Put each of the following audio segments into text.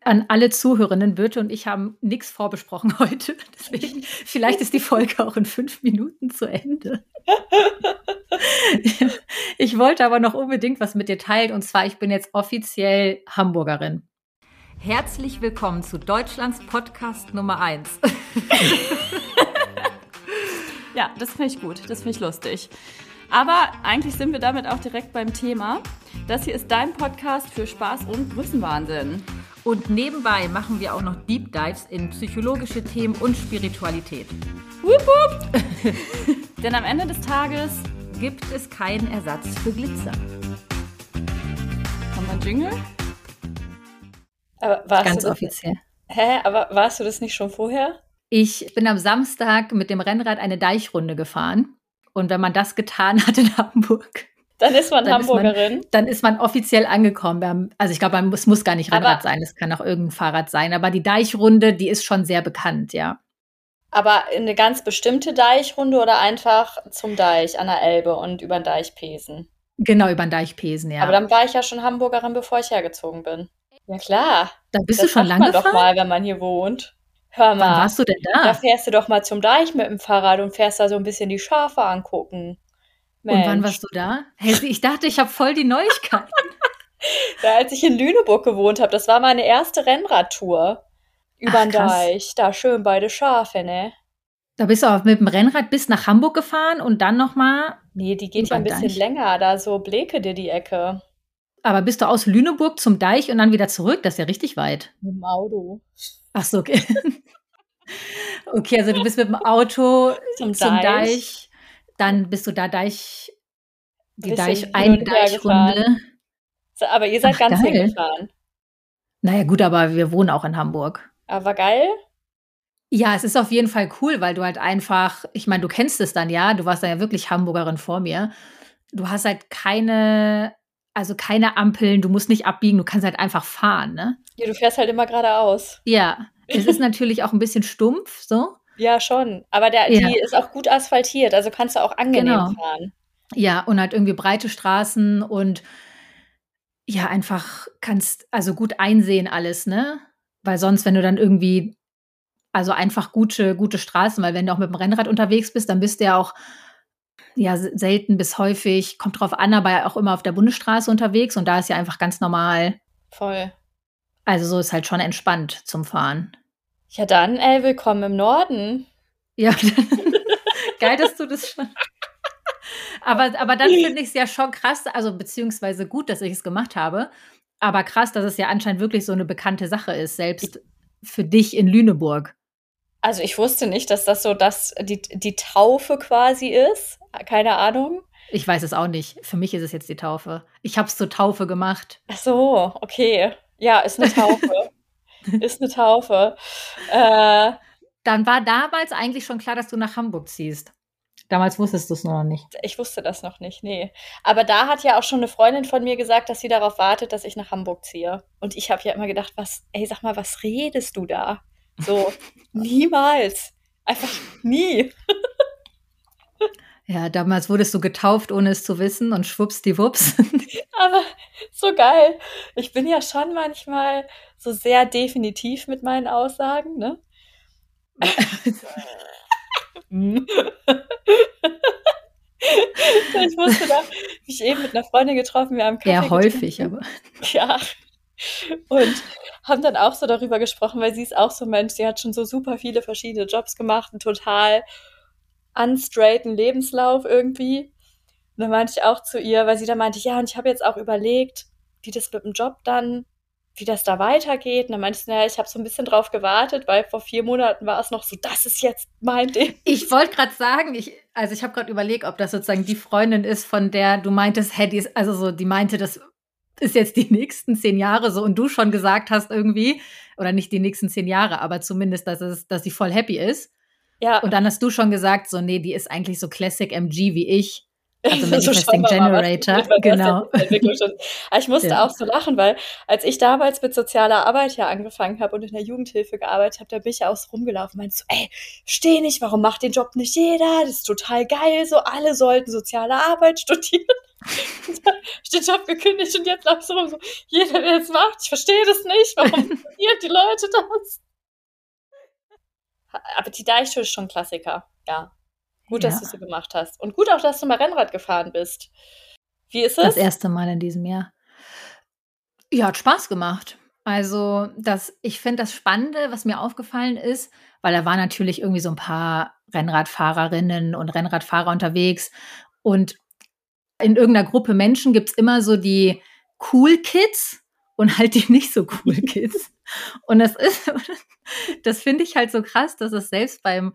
an alle Zuhörenden, Birte und ich haben nichts vorbesprochen heute. Deswegen, vielleicht ist die Folge auch in 5 Minuten zu Ende. Ich wollte aber noch unbedingt was mit dir teilen. Und zwar, ich bin jetzt offiziell Hamburgerin. Herzlich willkommen zu Deutschlands Podcast Nummer 1. Ja, das finde ich gut. Das finde ich lustig. Aber eigentlich sind wir damit auch direkt beim Thema. Das hier ist dein Podcast für Spaß und Größenwahnsinn. Und nebenbei machen wir auch noch Deep Dives in psychologische Themen und Spiritualität. Wupp, wupp. Denn am Ende des Tages gibt es keinen Ersatz für Glitzer. Haben wir einen Jingle? Aber warst Ganz du offiziell. Aber warst du das nicht schon vorher? Ich bin am Samstag mit dem Rennrad eine Deichronde gefahren. Und wenn man das getan hat in Hamburg, dann ist man Hamburgerin. Dann ist man offiziell angekommen. Also ich glaube, es muss gar nicht Rennrad sein, es kann auch irgendein Fahrrad sein. Aber die Deichronde, die ist schon sehr bekannt, ja. Aber eine ganz bestimmte Deichronde oder einfach zum Deich an der Elbe und über den Deich pesen? Genau, über den Deich pesen, ja. Aber dann war ich ja schon Hamburgerin, bevor ich hergezogen bin. Ja klar. Da bist du schon lange gefahren? Das macht man doch mal, wenn man hier wohnt. Hör mal. Wann warst du denn da? Da fährst du doch mal zum Deich mit dem Fahrrad und fährst da so ein bisschen die Schafe angucken. Mensch. Und wann warst du da? Hey, ich dachte, ich habe voll die Neuigkeiten. Ja, als ich in Lüneburg gewohnt habe, das war meine erste Rennradtour. Über den Deich. Da schön bei den Schafe, ne? Da bist du auch mit dem Rennrad bis nach Hamburg gefahren und dann nochmal. Nee, die geht ja ein bisschen länger, da so Bleke dir die Ecke. Aber bist du aus Lüneburg zum Deich und dann wieder zurück? Das ist ja richtig weit. Mit dem Auto. Ach so, okay. Okay, also du bist mit dem Auto zum Deich. Dann bist du da eine Deichrunde. So, aber ihr seid ganz hingefahren. Naja, gut, aber wir wohnen auch in Hamburg. Aber geil? Ja, es ist auf jeden Fall cool, weil du halt einfach, ich meine, du kennst es dann ja, du warst dann ja wirklich Hamburgerin vor mir. Du hast halt keine Ampeln, du musst nicht abbiegen, du kannst halt einfach fahren, ne? Ja, du fährst halt immer geradeaus. Ja, es ist natürlich auch ein bisschen stumpf, so. Ja, schon. Aber die ist auch gut asphaltiert, also kannst du auch angenehm fahren. Ja, und halt irgendwie breite Straßen und ja, einfach kannst also gut einsehen alles, ne? Weil sonst, wenn du dann irgendwie, also einfach gute Straßen, weil wenn du auch mit dem Rennrad unterwegs bist, dann bist du ja auch selten bis häufig, kommt drauf an, aber auch immer auf der Bundesstraße unterwegs und da ist ja einfach ganz normal. Voll. Also so ist halt schon entspannt zum Fahren. Ja dann, willkommen im Norden. Ja, geil, dass du das schon... Aber dann finde ich es ja schon krass, also beziehungsweise gut, dass ich es gemacht habe, aber krass, dass es ja anscheinend wirklich so eine bekannte Sache ist, selbst für dich in Lüneburg. Also ich wusste nicht, dass das so die Taufe quasi ist. Keine Ahnung. Ich weiß es auch nicht. Für mich ist es jetzt die Taufe. Ich habe es zur Taufe gemacht. Ach so, okay. Ja, ist eine Taufe. Ist eine Taufe. Dann war damals eigentlich schon klar, dass du nach Hamburg ziehst. Damals wusstest du es noch nicht. Ich wusste das noch nicht, nee. Aber da hat ja auch schon eine Freundin von mir gesagt, dass sie darauf wartet, dass ich nach Hamburg ziehe. Und ich habe ja immer gedacht, sag mal, was redest du da? So, niemals. Einfach nie. Ja, damals wurdest du getauft, ohne es zu wissen und schwuppsdiwupps. Aber so geil. Ich bin ja schon manchmal so sehr definitiv mit meinen Aussagen, ne? Ich musste da mich eben mit einer Freundin getroffen, wir haben Kaffee Ja, häufig, aber. Ja. Und haben dann auch so darüber gesprochen, weil sie ist auch so ein Mensch, sie hat schon so super viele verschiedene Jobs gemacht, einen total unstraighten Lebenslauf irgendwie. Und dann meinte ich auch zu ihr, weil sie dann meinte, ja, und ich habe jetzt auch überlegt, wie das mit dem Job dann, wie das da weitergeht. Und dann meinte ich, naja, ich habe so ein bisschen drauf gewartet, weil vor 4 Monaten war es noch so, das ist jetzt mein Ding. Ich wollte gerade sagen, ich habe gerade überlegt, ob das sozusagen die Freundin ist, von der du meintest, die meinte, das ist jetzt die nächsten 10 Jahre so und du schon gesagt hast irgendwie, oder nicht die nächsten 10 Jahre, aber zumindest, dass sie voll happy ist. Ja. Und dann hast du schon gesagt, so, nee, die ist eigentlich so Classic MG wie ich. Also Manifesting Generator, genau. Aber ich musste auch so lachen, weil als ich damals mit sozialer Arbeit ja angefangen habe und in der Jugendhilfe gearbeitet habe, da bin ich ja auch so rumgelaufen und meinte so, steh nicht, warum macht den Job nicht jeder? Das ist total geil, so alle sollten soziale Arbeit studieren. Und dann hab ich den Job gekündigt und jetzt laufe ich so rum, so, jeder, der das macht, ich verstehe das nicht, warum organisieren die Leute das? Aber die Deichtour ist schon ein Klassiker, ja. Gut, dass du sie gemacht hast. Und gut auch, dass du mal Rennrad gefahren bist. Wie ist es? Das erste Mal in diesem Jahr. Ja, hat Spaß gemacht. Also, ich finde das Spannende, was mir aufgefallen ist, weil da waren natürlich irgendwie so ein paar Rennradfahrerinnen und Rennradfahrer unterwegs. Und in irgendeiner Gruppe Menschen gibt es immer so die Cool Kids und halt die nicht so cool Kids. Und das finde ich halt so krass, dass es selbst beim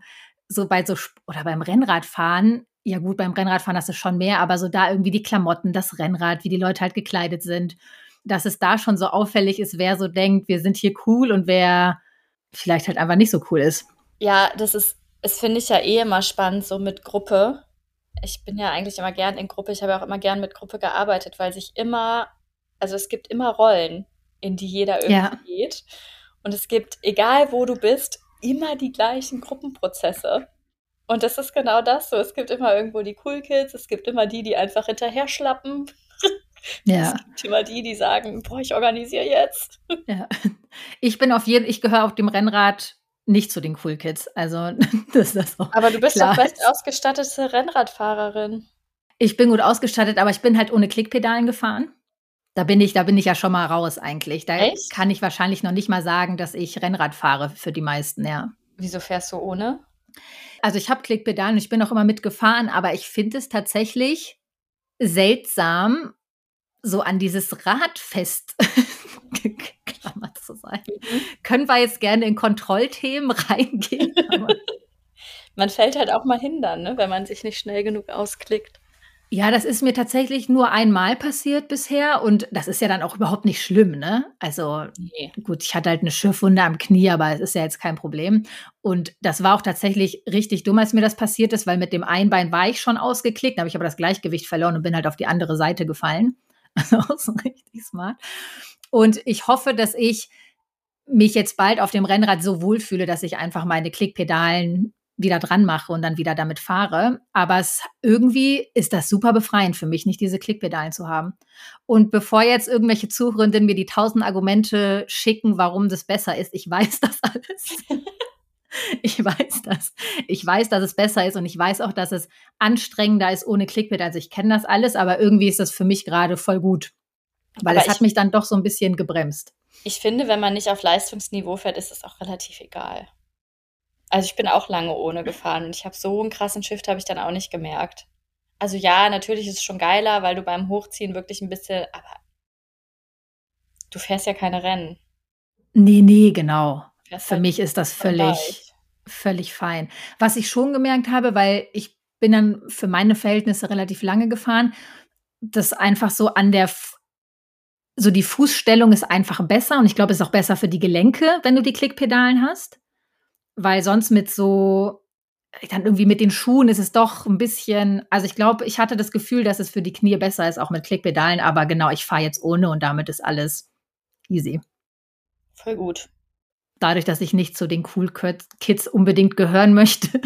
Rennradfahren, ja gut, beim Rennradfahren hast du schon mehr, aber so da irgendwie die Klamotten, das Rennrad, wie die Leute halt gekleidet sind, dass es da schon so auffällig ist, wer so denkt, wir sind hier cool und wer vielleicht halt einfach nicht so cool ist. Ja, das finde ich ja immer spannend, so mit Gruppe. Ich bin ja eigentlich immer gern in Gruppe. Ich habe ja auch immer gern mit Gruppe gearbeitet, weil es gibt immer Rollen, in die jeder irgendwie geht. Und es gibt, egal wo du bist, immer die gleichen Gruppenprozesse. Und das ist genau das so. Es gibt immer irgendwo die Cool Kids, es gibt immer die einfach hinterher schlappen. Ja. Es gibt immer die sagen, boah, ich organisiere jetzt. Ja. Ich gehöre auf dem Rennrad nicht zu den Cool Kids. Also, das ist auch Aber du bist klar. doch best ausgestattete Rennradfahrerin. Ich bin gut ausgestattet, aber ich bin halt ohne Klickpedalen gefahren. Da bin ich ja schon mal raus eigentlich. Da Echt? kann ich wahrscheinlich noch nicht mal sagen, dass ich Rennrad fahre für die meisten, ja. Wieso fährst du ohne? Also ich habe Klickpedalen und ich bin auch immer mitgefahren, aber ich finde es tatsächlich seltsam, so an dieses Rad festgeklammert zu sein. Können wir jetzt gerne in Kontrollthemen reingehen? Aber Man fällt halt auch mal hin dann, ne, wenn man sich nicht schnell genug ausklickt. ja, das ist mir tatsächlich nur einmal passiert bisher und das ist ja dann auch überhaupt nicht schlimm, ne? Also Nee. gut, ich hatte halt eine Schürfwunde am Knie, aber es ist ja jetzt kein Problem. Und das war auch tatsächlich richtig dumm, als mir das passiert ist, weil mit dem einen Bein war ich schon ausgeklickt, da habe ich aber das Gleichgewicht verloren und bin halt auf die andere Seite gefallen. Also auch so richtig smart. Und ich hoffe, dass ich mich jetzt bald auf dem Rennrad so wohlfühle, dass ich einfach meine Klickpedalen wieder dran mache und dann wieder damit fahre. Aber irgendwie ist das super befreiend für mich, nicht diese Klickpedalen zu haben. Und bevor jetzt irgendwelche Zuhörenden mir die 1000 Argumente schicken, warum das besser ist, ich weiß das alles. Ich weiß das. Ich weiß, dass es besser ist und ich weiß auch, dass es anstrengender ist ohne Klickpedal. Also ich kenne das alles, aber irgendwie ist das für mich gerade voll gut. Weil es hat mich dann doch so ein bisschen gebremst. Ich finde, wenn man nicht auf Leistungsniveau fährt, ist es auch relativ egal. Also ich bin auch lange ohne gefahren und ich habe so einen krassen Shift habe ich dann auch nicht gemerkt. Also ja, natürlich ist es schon geiler, weil du beim Hochziehen wirklich ein bisschen, aber du fährst ja keine Rennen. Nee, genau. Für halt mich ist das voll leicht. völlig fein. Was ich schon gemerkt habe, weil ich bin dann für meine Verhältnisse relativ lange gefahren, dass einfach so so die Fußstellung ist einfach besser und ich glaube, es ist auch besser für die Gelenke, wenn du die Klickpedalen hast. Weil sonst dann irgendwie mit den Schuhen ist es doch ein bisschen, also ich glaube, ich hatte das Gefühl, dass es für die Knie besser ist, auch mit Klickpedalen, aber genau, ich fahre jetzt ohne und damit ist alles easy. Voll gut. Dadurch, dass ich nicht zu den Cool Kids unbedingt gehören möchte.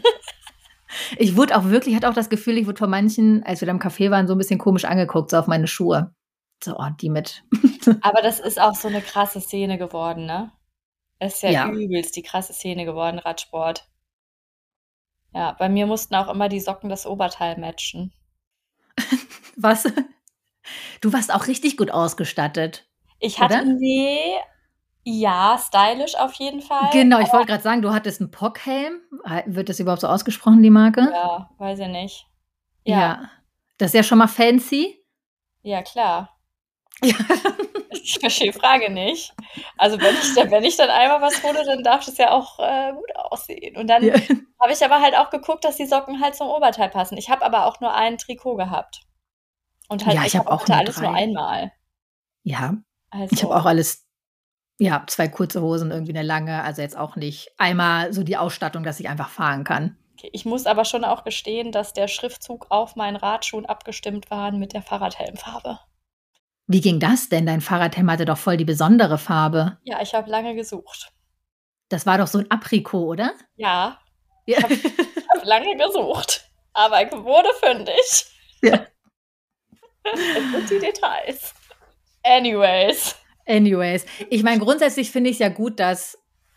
Hatte auch das Gefühl, ich wurde von manchen, als wir da im Café waren, so ein bisschen komisch angeguckt, so auf meine Schuhe. So, die mit. Aber das ist auch so eine krasse Szene geworden, ne? Es ist ja Ja. übelst die krasse Szene geworden, Radsport. Ja, bei mir mussten auch immer die Socken das Oberteil matchen. Was? Du warst auch richtig gut ausgestattet. Ich hatte, Oder? ja, stylisch auf jeden Fall. Genau, ich wollte gerade sagen, du hattest einen POC-Helm. Wird das überhaupt so ausgesprochen, die Marke? Ja, weiß ich nicht. Ja. Das ist ja schon mal fancy. Ja, klar. Ja. Ich verstehe die Frage nicht. Also wenn ich dann einmal was hole, dann darf das ja auch gut aussehen. Und dann habe ich aber halt auch geguckt, dass die Socken halt zum Oberteil passen. Ich habe aber auch nur ein Trikot gehabt. Und halt, Ja, ich habe auch nur alles 3. nur einmal. Ja, Also, ich habe auch alles, 2 kurze Hosen, irgendwie eine lange, also jetzt auch nicht einmal so die Ausstattung, dass ich einfach fahren kann. okay. Ich muss aber schon auch gestehen, dass der Schriftzug auf meinen Radschuhen abgestimmt war mit der Fahrradhelmfarbe. Wie ging das denn? Dein Fahrradhelm hatte doch voll die besondere Farbe. Ja, ich habe lange gesucht. Das war doch so ein Aprikot, oder? Ja, Ja. ich habe lange gesucht. Aber ich wurde fündig. Ja. Es sind die Details. Anyways. Anyways, ich meine, grundsätzlich finde ich es ja gut, dass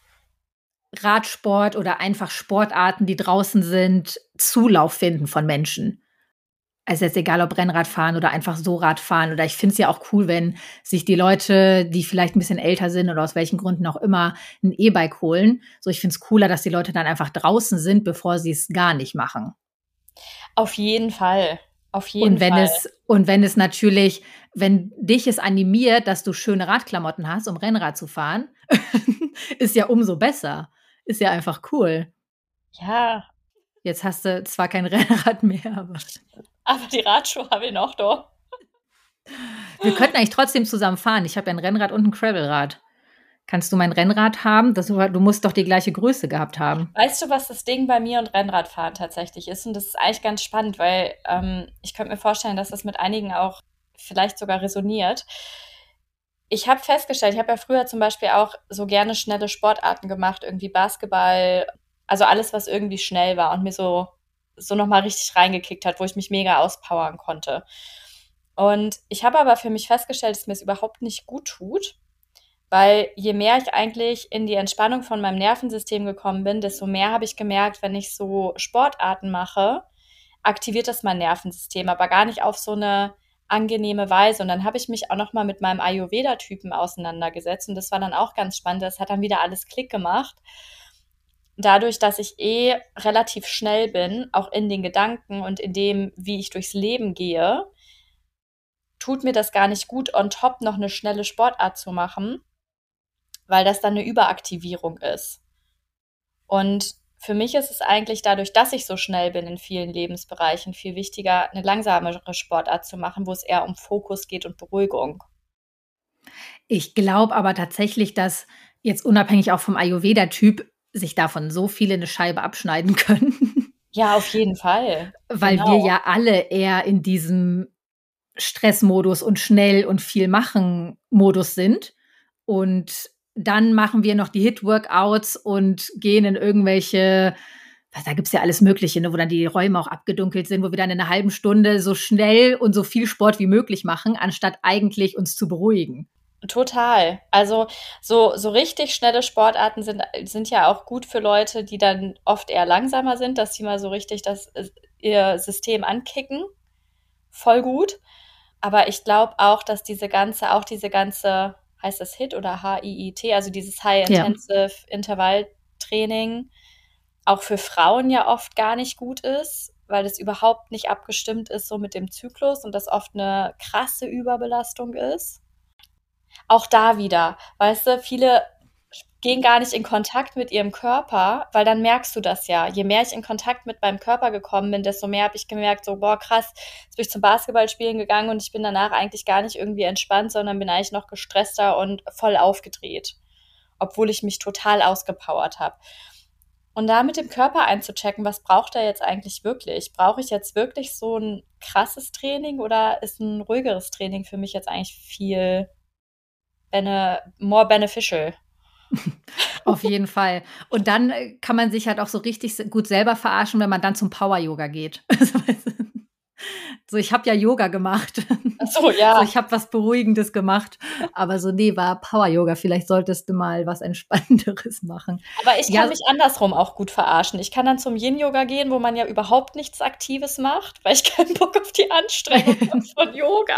Radsport oder einfach Sportarten, die draußen sind, Zulauf finden von Menschen. Also jetzt egal, ob Rennradfahren oder einfach so Radfahren. Oder ich finde es ja auch cool, wenn sich die Leute, die vielleicht ein bisschen älter sind oder aus welchen Gründen auch immer, ein E-Bike holen. So, ich finde es cooler, dass die Leute dann einfach draußen sind, bevor sie es gar nicht machen. Auf jeden Fall. Auf jeden Und wenn Fall. wenn es natürlich, wenn dich es animiert, dass du schöne Radklamotten hast, um Rennrad zu fahren, ist ja umso besser. Ist ja einfach cool. Ja, Jetzt hast du zwar kein Rennrad mehr, aber die Radschuhe habe ich noch da. wir könnten eigentlich trotzdem zusammen fahren. Ich habe ja ein Rennrad und ein Gravelrad. Kannst du mein Rennrad haben? Du musst doch die gleiche Größe gehabt haben. Weißt du, was das Ding bei mir und Rennradfahren tatsächlich ist? Und das ist eigentlich ganz spannend, weil ich könnte mir vorstellen, dass das mit einigen auch vielleicht sogar resoniert. Ich habe festgestellt, ich habe ja früher zum Beispiel auch so gerne schnelle Sportarten gemacht, irgendwie Basketball, also alles, was irgendwie schnell war und mir so nochmal richtig reingekickt hat, wo ich mich mega auspowern konnte. Und ich habe aber für mich festgestellt, dass mir es überhaupt nicht gut tut, weil je mehr ich eigentlich in die Entspannung von meinem Nervensystem gekommen bin, desto mehr habe ich gemerkt, wenn ich so Sportarten mache, aktiviert das mein Nervensystem, aber gar nicht auf so eine angenehme Weise. Und dann habe ich mich auch noch mal mit meinem Ayurveda-Typen auseinandergesetzt und das war dann auch ganz spannend. Das hat dann wieder alles Klick gemacht. Dadurch, dass ich relativ schnell bin, auch in den Gedanken und in dem, wie ich durchs Leben gehe, tut mir das gar nicht gut, on top noch eine schnelle Sportart zu machen, weil das dann eine Überaktivierung ist. Und für mich ist es eigentlich dadurch, dass ich so schnell bin in vielen Lebensbereichen, viel wichtiger, eine langsamere Sportart zu machen, wo es eher um Fokus geht und Beruhigung. Ich glaube aber tatsächlich, dass jetzt unabhängig auch vom Ayurveda-Typ sich davon so viele eine Scheibe abschneiden können. Ja, auf jeden Fall. Weil Genau. wir ja alle eher in diesem Stressmodus und schnell und viel machen Modus sind. Und dann machen wir noch die Hit-Workouts und gehen in irgendwelche, da gibt es ja alles Mögliche, ne, wo dann die Räume auch abgedunkelt sind, wo wir dann in einer halben Stunde so schnell und so viel Sport wie möglich machen, anstatt eigentlich uns zu beruhigen. Total. Also so richtig schnelle Sportarten sind ja auch gut für Leute, die dann oft eher langsamer sind, dass sie mal so richtig ihr System ankicken. Voll gut. Aber ich glaube auch, dass diese ganze, heißt das HIIT oder HIIT, also dieses High-Intensive Intervalltraining, auch für Frauen ja oft gar nicht gut ist, weil es überhaupt nicht abgestimmt ist so mit dem Zyklus und das oft eine krasse Überbelastung ist. Auch da wieder, weißt du, viele gehen gar nicht in Kontakt mit ihrem Körper, weil dann merkst du das ja. Je mehr ich in Kontakt mit meinem Körper gekommen bin, desto mehr habe ich gemerkt, so, boah, krass, jetzt bin ich zum Basketballspielen gegangen und ich bin danach eigentlich gar nicht irgendwie entspannt, sondern bin eigentlich noch gestresster und voll aufgedreht, obwohl ich mich total ausgepowert habe. Und da mit dem Körper einzuchecken, was braucht er jetzt eigentlich wirklich? Brauche ich jetzt wirklich so ein krasses Training oder ist ein ruhigeres Training für mich jetzt eigentlich viel more beneficial? Auf jeden Fall. Und dann kann man sich halt auch so richtig gut selber verarschen, wenn man dann zum Power-Yoga geht. So, ich habe ja Yoga gemacht. Ach so, ja. So, ich habe was Beruhigendes gemacht. Aber so, nee, war Power-Yoga. Vielleicht solltest du mal was Entspannenderes machen. Aber ich kann mich andersrum auch gut verarschen. Ich kann dann zum Yin-Yoga gehen, wo man ja überhaupt nichts Aktives macht, weil ich keinen Bock auf die Anstrengung habe von Yoga.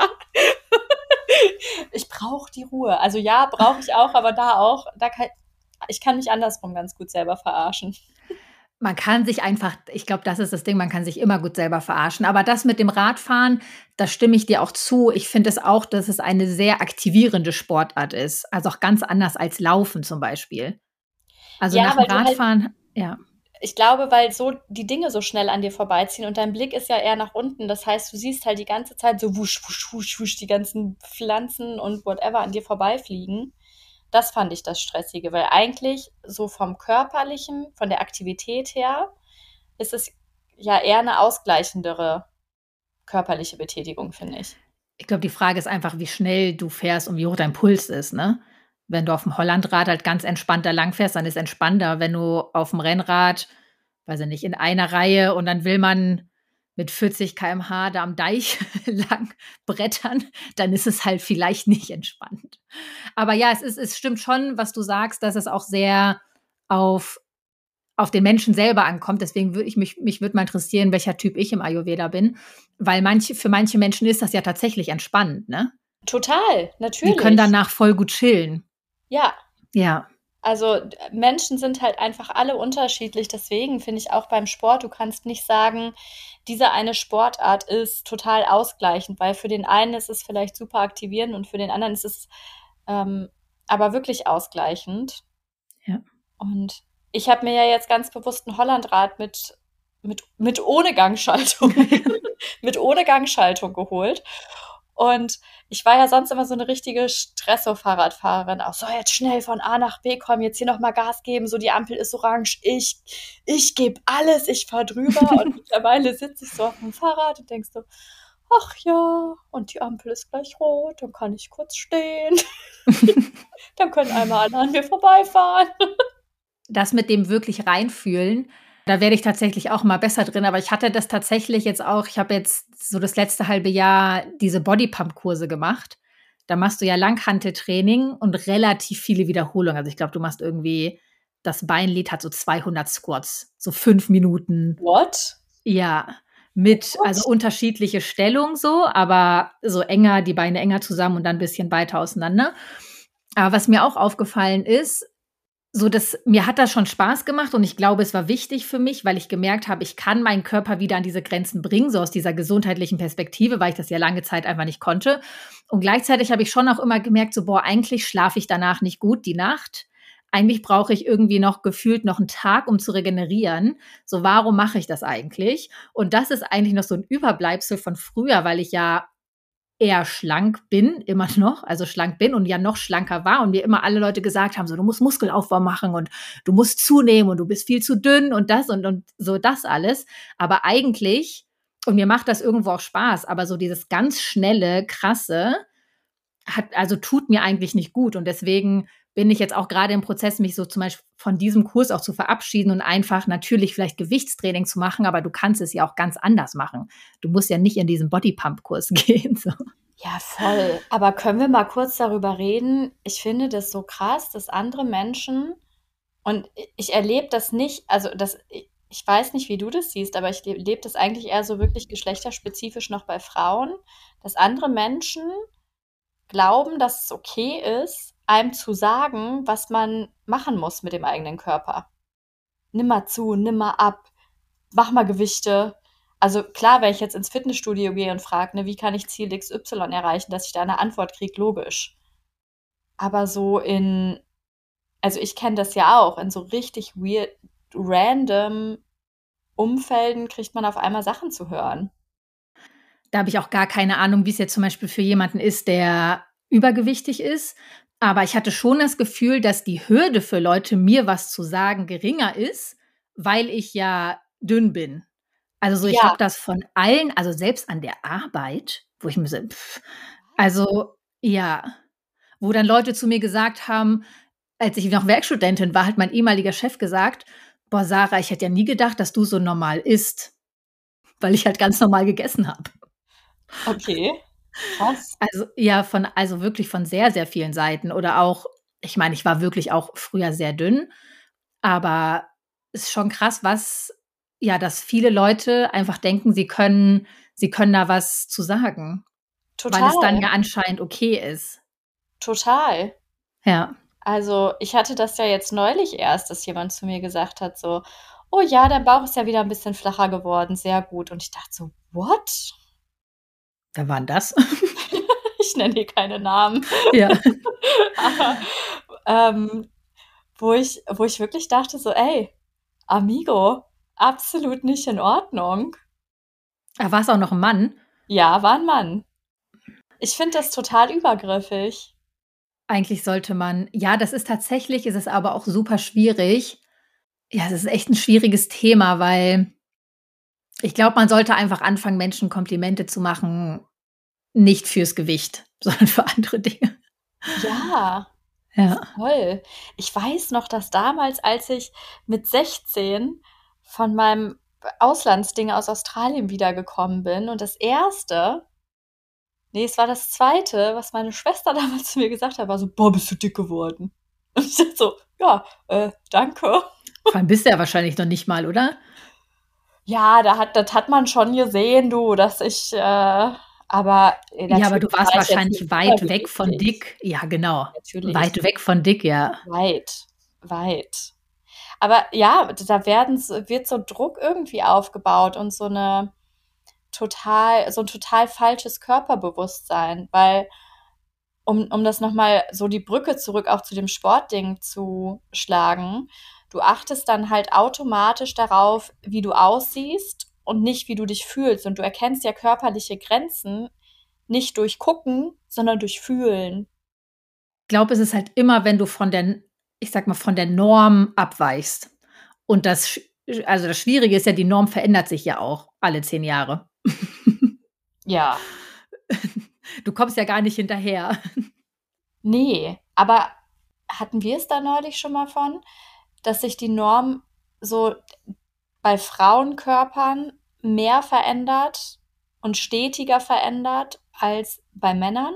Ich brauche die Ruhe. Also ja, brauche ich auch, aber ich kann mich andersrum ganz gut selber verarschen. Man kann sich einfach, ich glaube, das ist das Ding, man kann sich immer gut selber verarschen. Aber das mit dem Radfahren, da stimme ich dir auch zu. Ich finde es auch, dass es eine sehr aktivierende Sportart ist. Also auch ganz anders als Laufen zum Beispiel. Also nach dem Radfahren, ja. Ich glaube, weil so die Dinge so schnell an dir vorbeiziehen und dein Blick ist ja eher nach unten. Das heißt, du siehst halt die ganze Zeit so wusch, wusch, wusch, wusch, die ganzen Pflanzen und whatever an dir vorbeifliegen. Das fand ich das Stressige, weil eigentlich so vom Körperlichen, von der Aktivität her, ist es ja eher eine ausgleichendere körperliche Betätigung, finde ich. Ich glaube, die Frage ist einfach, wie schnell du fährst und wie hoch dein Puls ist, ne? Wenn du auf dem Hollandrad halt ganz entspannter langfährst, dann ist entspannter. Wenn du auf dem Rennrad, weiß ich nicht, in einer Reihe und dann will man mit 40 km/h da am Deich lang brettern, dann ist es halt vielleicht nicht entspannt. Aber ja, es stimmt schon, was du sagst, dass es auch sehr auf den Menschen selber ankommt. Deswegen würde mich würde mal interessieren, welcher Typ ich im Ayurveda bin, weil für manche Menschen ist das ja tatsächlich entspannend, ne? Total, natürlich. Die können danach voll gut chillen. Ja. Ja. Also Menschen sind halt einfach alle unterschiedlich. Deswegen finde ich auch beim Sport, du kannst nicht sagen, diese eine Sportart ist total ausgleichend, weil für den einen ist es vielleicht super aktivierend und für den anderen ist es aber wirklich ausgleichend. Ja. Und ich habe mir ja jetzt ganz bewusst ein Hollandrad mit ohne Gangschaltung, mit ohne Gangschaltung geholt. Und ich war ja sonst immer so eine richtige Stresso-Fahrradfahrerin. Auch so, jetzt schnell von A nach B kommen, jetzt hier nochmal Gas geben, so die Ampel ist orange, ich gebe alles, ich fahr drüber. Und mittlerweile sitze ich so auf dem Fahrrad und denkst so, ach ja, und die Ampel ist gleich rot, dann kann ich kurz stehen. Dann können einmal alle an mir vorbeifahren. Das mit dem wirklich reinfühlen, da werde ich tatsächlich auch mal besser drin. Aber ich hatte das tatsächlich jetzt auch, ich habe jetzt so das letzte halbe Jahr diese Bodypump-Kurse gemacht. Da machst du ja Langhanteltraining und relativ viele Wiederholungen. Also ich glaube, du machst irgendwie, das Beinlied hat so 200 Squats, so 5 Minuten. What? Ja, mit, also unterschiedliche Stellung so, aber so enger, die Beine enger zusammen und dann ein bisschen weiter auseinander. Aber was mir auch aufgefallen ist, so mir hat das schon Spaß gemacht und ich glaube, es war wichtig für mich, weil ich gemerkt habe, ich kann meinen Körper wieder an diese Grenzen bringen, so aus dieser gesundheitlichen Perspektive, weil ich das ja lange Zeit einfach nicht konnte. Und gleichzeitig habe ich schon auch immer gemerkt, so, boah, eigentlich schlafe ich danach nicht gut die Nacht. Eigentlich brauche ich irgendwie noch gefühlt noch einen Tag, um zu regenerieren. So, warum mache ich das eigentlich? Und das ist eigentlich noch so ein Überbleibsel von früher, weil ich ja eher schlank bin, immer noch, also schlank bin und ja noch schlanker war und mir immer alle Leute gesagt haben, so, du musst Muskelaufbau machen und du musst zunehmen und du bist viel zu dünn und das und so das alles. Aber eigentlich, und mir macht das irgendwo auch Spaß, aber so dieses ganz schnelle, krasse, tut mir eigentlich nicht gut. Und deswegen bin ich jetzt auch gerade im Prozess, mich so zum Beispiel von diesem Kurs auch zu verabschieden und einfach natürlich vielleicht Gewichtstraining zu machen, aber du kannst es ja auch ganz anders machen. Du musst ja nicht in diesen Bodypump-Kurs gehen. So. Ja, voll. Aber können wir mal kurz darüber reden? Ich finde das so krass, dass andere Menschen, und ich erlebe das nicht, also ich weiß nicht, wie du das siehst, aber ich lebe das eigentlich eher so wirklich geschlechterspezifisch noch bei Frauen, dass andere Menschen glauben, dass es okay ist, einem zu sagen, was man machen muss mit dem eigenen Körper. Nimm mal zu, nimm mal ab, mach mal Gewichte. Also klar, wenn ich jetzt ins Fitnessstudio gehe und frage, ne, wie kann ich Ziel XY erreichen, dass ich da eine Antwort kriege, logisch. Aber also ich kenne das ja auch, in so richtig weird, random Umfelden kriegt man auf einmal Sachen zu hören. Da habe ich auch gar keine Ahnung, wie es jetzt zum Beispiel für jemanden ist, der übergewichtig ist. Aber ich hatte schon das Gefühl, dass die Hürde für Leute, mir was zu sagen, geringer ist, weil ich ja dünn bin. Also so, ich habe das von allen, also selbst an der Arbeit, wo ich mir so, ja, wo dann Leute zu mir gesagt haben, als ich noch Werkstudentin war, hat mein ehemaliger Chef gesagt, boah, Sarah, ich hätte ja nie gedacht, dass du so normal isst, weil ich halt ganz normal gegessen habe. Okay, krass. Also wirklich von sehr, sehr vielen Seiten. Oder auch, ich meine, ich war wirklich auch früher sehr dünn, aber es ist schon krass, dass viele Leute einfach denken, sie können da was zu sagen. Total. Weil es dann ja anscheinend okay ist. Total. Ja. Also ich hatte das ja jetzt neulich erst, dass jemand zu mir gesagt hat, so, oh ja, dein Bauch ist ja wieder ein bisschen flacher geworden, sehr gut. Und ich dachte so, what? Wer war denn das? Ich nenne hier keine Namen. Ja. Aber wo ich wirklich dachte so, ey, Amigo, absolut nicht in Ordnung. War es auch noch ein Mann? Ja, war ein Mann. Ich finde das total übergriffig. Eigentlich sollte man, ja, ist es aber auch super schwierig. Ja, es ist echt ein schwieriges Thema, weil ich glaube, man sollte einfach anfangen, Menschen Komplimente zu machen, nicht fürs Gewicht, sondern für andere Dinge. Ja, voll. Ich weiß noch, dass damals, als ich mit 16 von meinem Auslandsdinge aus Australien wiedergekommen bin und es war das zweite, was meine Schwester damals zu mir gesagt hat, war so, boah, bist du dick geworden. Und ich dachte so, ja, danke. Vor allem bist du ja wahrscheinlich noch nicht mal, oder? Ja, das hat man schon gesehen, du, dass ich, aber Ja, aber du natürlich warst war ich jetzt wahrscheinlich nicht weit weg von übergewichtig. dick. Ja, genau. Natürlich, Weit weg von dick, ja. weit, weit. Aber ja, wird so Druck irgendwie aufgebaut und so ein total falsches Körperbewusstsein, weil um das nochmal so die Brücke zurück auch zu dem Sportding zu schlagen, du achtest dann halt automatisch darauf, wie du aussiehst und nicht, wie du dich fühlst. Und du erkennst ja körperliche Grenzen nicht durch Gucken, sondern durch Fühlen. Ich glaube, es ist halt immer, wenn du von der, ich sag mal, von der Norm abweichst. Und also das Schwierige ist ja, die Norm verändert sich ja auch alle 10 Jahre. Ja. Du kommst ja gar nicht hinterher. Nee, aber hatten wir es da neulich schon mal von, dass sich die Norm so bei Frauenkörpern mehr verändert und stetiger verändert als bei Männern?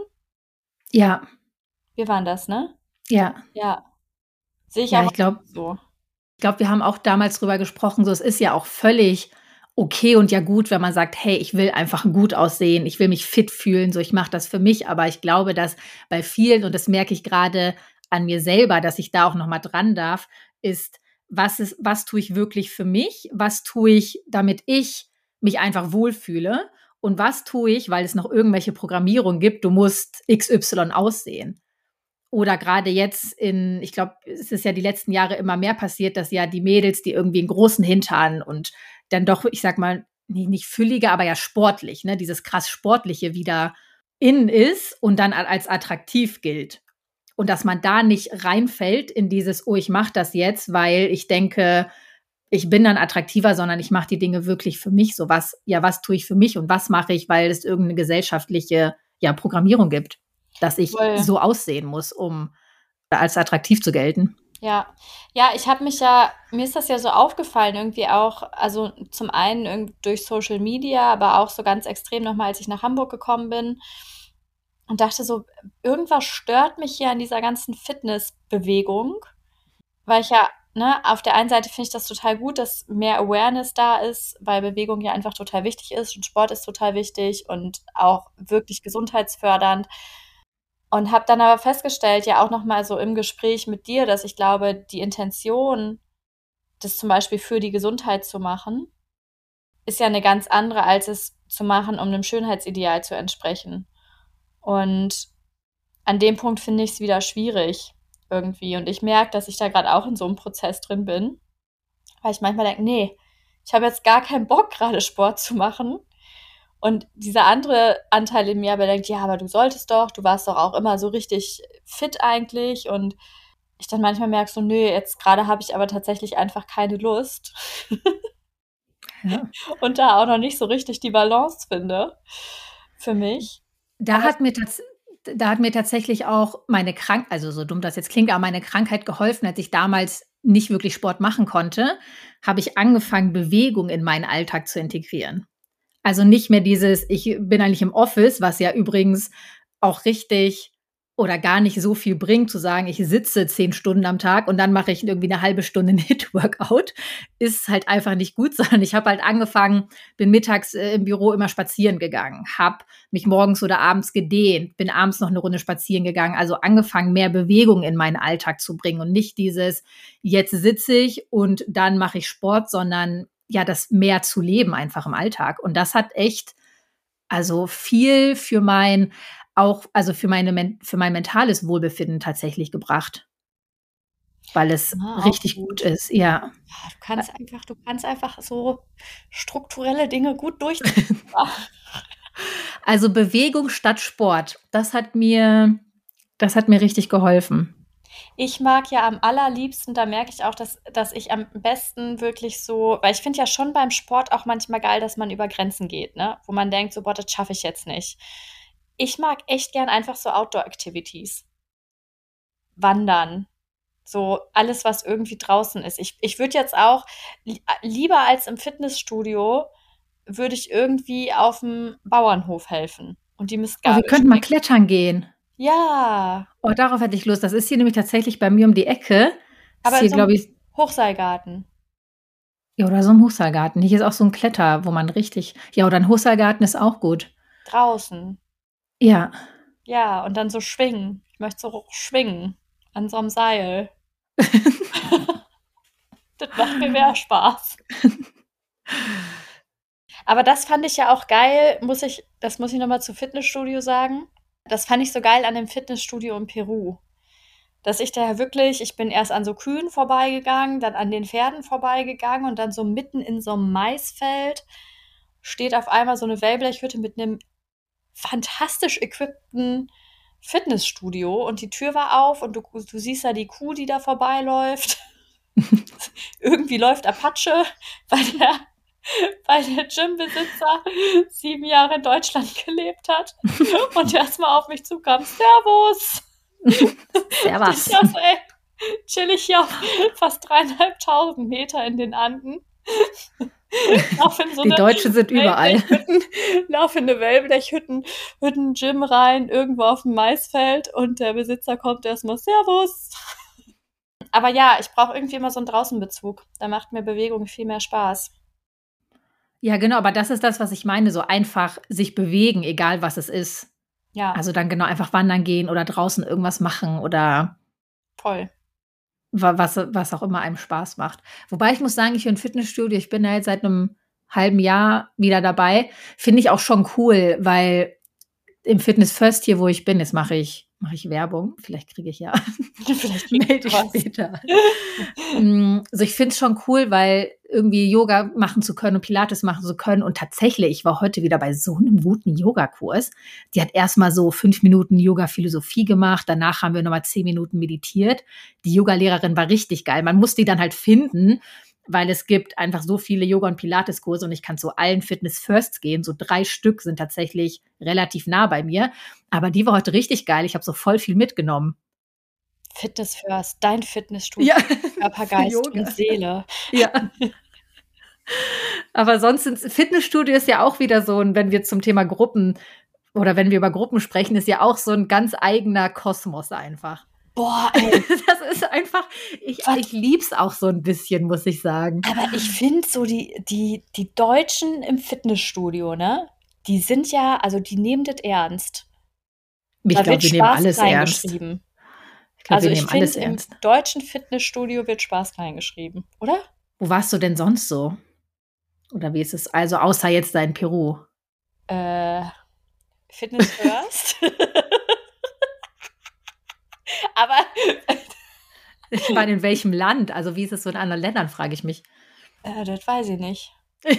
Ja, Wir waren das, ne? ja. Ja, sehe ich Ja, aber ich glaube, so. wir haben auch damals drüber gesprochen, so es ist ja auch völlig okay und ja gut, wenn man sagt: „Hey, ich will einfach gut aussehen, ich will mich fit fühlen, so ich mache das für mich.“ Aber ich glaube, dass bei vielen, und das merke ich gerade an mir selber, dass ich da auch noch mal dran darf, ist, was tue ich wirklich für mich? Was tue ich, damit ich mich einfach wohlfühle? Und was tue ich, weil es noch irgendwelche Programmierung gibt, du musst XY aussehen. Oder gerade jetzt ich glaube, es ist ja die letzten Jahre immer mehr passiert, dass ja die Mädels, die irgendwie einen großen Hintern und dann doch, ich sag mal, nicht fülliger, aber ja sportlich, ne, dieses krass Sportliche wieder in ist und dann als attraktiv gilt. Und dass man da nicht reinfällt in dieses, oh, ich mache das jetzt, weil ich denke, ich bin dann attraktiver, sondern ich mache die Dinge wirklich für mich. So was tue ich für mich und was mache ich, weil es irgendeine gesellschaftliche, ja, Programmierung gibt, dass ich Voll. so aussehen muss, um als attraktiv zu gelten. Ja. Ja, mir ist das ja so aufgefallen, irgendwie auch, also zum einen durch Social Media, aber auch so ganz extrem nochmal, als ich nach Hamburg gekommen bin und dachte so, irgendwas stört mich hier an dieser ganzen Fitnessbewegung, weil ich ja, ne, auf der einen Seite finde ich das total gut, dass mehr Awareness da ist, weil Bewegung ja einfach total wichtig ist und Sport ist total wichtig und auch wirklich gesundheitsfördernd. Und habe dann aber festgestellt, ja auch nochmal so im Gespräch mit dir, dass ich glaube, die Intention, das zum Beispiel für die Gesundheit zu machen, ist ja eine ganz andere, als es zu machen, um einem Schönheitsideal zu entsprechen. Und an dem Punkt finde ich es wieder schwierig irgendwie. Und ich merke, dass ich da gerade auch in so einem Prozess drin bin, weil ich manchmal denke, nee, ich habe jetzt gar keinen Bock, gerade Sport zu machen. Und dieser andere Anteil in mir aber denkt, ja, aber du solltest doch, du warst doch auch immer so richtig fit eigentlich. Und ich dann manchmal merke so, nö, jetzt gerade habe ich aber tatsächlich einfach keine Lust. Ja. Und da auch noch nicht so richtig die Balance finde für mich. Da hat mir tatsächlich auch also so dumm das jetzt klingt, aber meine Krankheit geholfen. Als ich damals nicht wirklich Sport machen konnte, habe ich angefangen, Bewegung in meinen Alltag zu integrieren. Also nicht mehr ich bin eigentlich im Office, was ja übrigens auch richtig oder gar nicht so viel bringt, zu sagen, ich sitze 10 Stunden am Tag und dann mache ich irgendwie eine halbe Stunde 'n HIIT-Workout, ist halt einfach nicht gut, sondern ich habe halt angefangen, bin mittags, im Büro immer spazieren gegangen, habe mich morgens oder abends gedehnt, bin abends noch eine Runde spazieren gegangen, also angefangen, mehr Bewegung in meinen Alltag zu bringen und nicht dieses: „Jetzt sitze ich und dann mache ich Sport“, sondern ja, das mehr zu leben einfach im Alltag. Und das hat echt, also viel für mein mentales Wohlbefinden tatsächlich gebracht, weil es Ja, auch richtig gut gut. ist, ja. Ja, du kannst einfach so strukturelle Dinge gut durchziehen. Also Bewegung statt Sport, das hat mir richtig geholfen. Ich mag ja am allerliebsten, da merke ich auch, dass ich am besten wirklich so, weil ich finde ja schon beim Sport auch manchmal geil, dass man über Grenzen geht, ne? Wo man denkt, so, boah, das schaffe ich jetzt nicht. Ich mag echt gern einfach so Outdoor-Activities. Wandern, So alles, was irgendwie draußen ist. Ich würde jetzt auch lieber als im Fitnessstudio, würde ich irgendwie auf dem Bauernhof helfen und die Oh, wir Mistgabel könnten mal schwingen. klettern gehen. Ja, Oh, darauf hätte ich Lust. Das ist hier nämlich tatsächlich bei mir um die Ecke. Das ist aber in hier, so glaube einem ich, Hochseilgarten. ja, oder so ein Hochseilgarten. Hier ist auch so ein Kletter, wo man richtig, ja, oder ein Hochseilgarten ist auch gut. Draußen. Ja. Ja, und dann so schwingen. Ich möchte so schwingen an so einem Seil. Das macht mir mehr Spaß. Aber das fand ich ja auch geil, das muss ich nochmal zu Fitnessstudio sagen. Das fand ich so geil an dem Fitnessstudio in Peru. Dass ich da ja wirklich, ich bin erst an so Kühen vorbeigegangen, dann an den Pferden vorbeigegangen und dann so mitten in so einem Maisfeld steht auf einmal so eine Wellblechhütte mit einem fantastisch equipten Fitnessstudio und die Tür war auf und du siehst da die Kuh, die da vorbeiläuft. Irgendwie läuft Apache, weil der Gymbesitzer 7 Jahre in Deutschland gelebt hat und erstmal auf mich zukam. Servus! Servus. Ich dachte, ey, chill ich hier auf fast 3.500 Meter in den Anden. Die Deutschen sind überall. Lauf in eine Wellblechhütten-Gym rein, irgendwo auf dem Maisfeld und der Besitzer kommt erstmal Servus. Aber ja, ich brauche irgendwie immer so einen Draußenbezug. Da macht mir Bewegung viel mehr Spaß. Ja, genau, aber das ist das, was ich meine, so einfach sich bewegen, egal was es ist. Ja, Also dann genau einfach wandern gehen oder draußen irgendwas machen oder voll. was auch immer einem Spaß macht. Wobei ich muss sagen, ich bin im Fitnessstudio, ich bin da jetzt seit einem halben Jahr wieder dabei. Finde ich auch schon cool, weil im Fitness First hier, wo ich bin, jetzt mache ich Werbung. Vielleicht kriege ich ja, Vielleicht melde ich später. Also ich finde es schon cool, weil irgendwie Yoga machen zu können und Pilates machen zu können. Und tatsächlich, ich war heute wieder bei so einem guten Yogakurs. Die hat erstmal so 5 Minuten Yoga-Philosophie gemacht. Danach haben wir nochmal 10 Minuten meditiert. Die Yogalehrerin war richtig geil. Man muss die dann halt finden, weil es gibt einfach so viele Yoga- und Pilates-Kurse und ich kann zu allen Fitness-Firsts gehen. So 3 Stück sind tatsächlich relativ nah bei mir. Aber die war heute richtig geil. Ich habe so voll viel mitgenommen. Fitness First, dein Fitnessstudio, Ja, Körper, Geist Yoga. und Seele. Ja. Aber sonst sind Fitnessstudio ist ja auch wieder so, und wenn wir zum Thema Gruppen oder wenn wir über Gruppen sprechen, ist ja auch so ein ganz eigener Kosmos einfach. Boah, ey. Das ist einfach, ich lieb's auch so ein bisschen, muss ich sagen. Aber ich finde so die Deutschen im Fitnessstudio, ne? Die sind ja, also die nehmen das ernst. Ich Da glaube, wird wir nehmen Spaß alles ernst. reingeschrieben. Ich glaube, Also wir ich nehmen alles finde, im ernst. deutschen Fitnessstudio wird Spaß reingeschrieben, oder? Wo warst du denn sonst so? Oder wie ist es? Also außer jetzt da in Peru. Fitness First. Aber Ich meine, in welchem Land? Also wie ist es so in anderen Ländern, frage ich mich. das weiß ich nicht.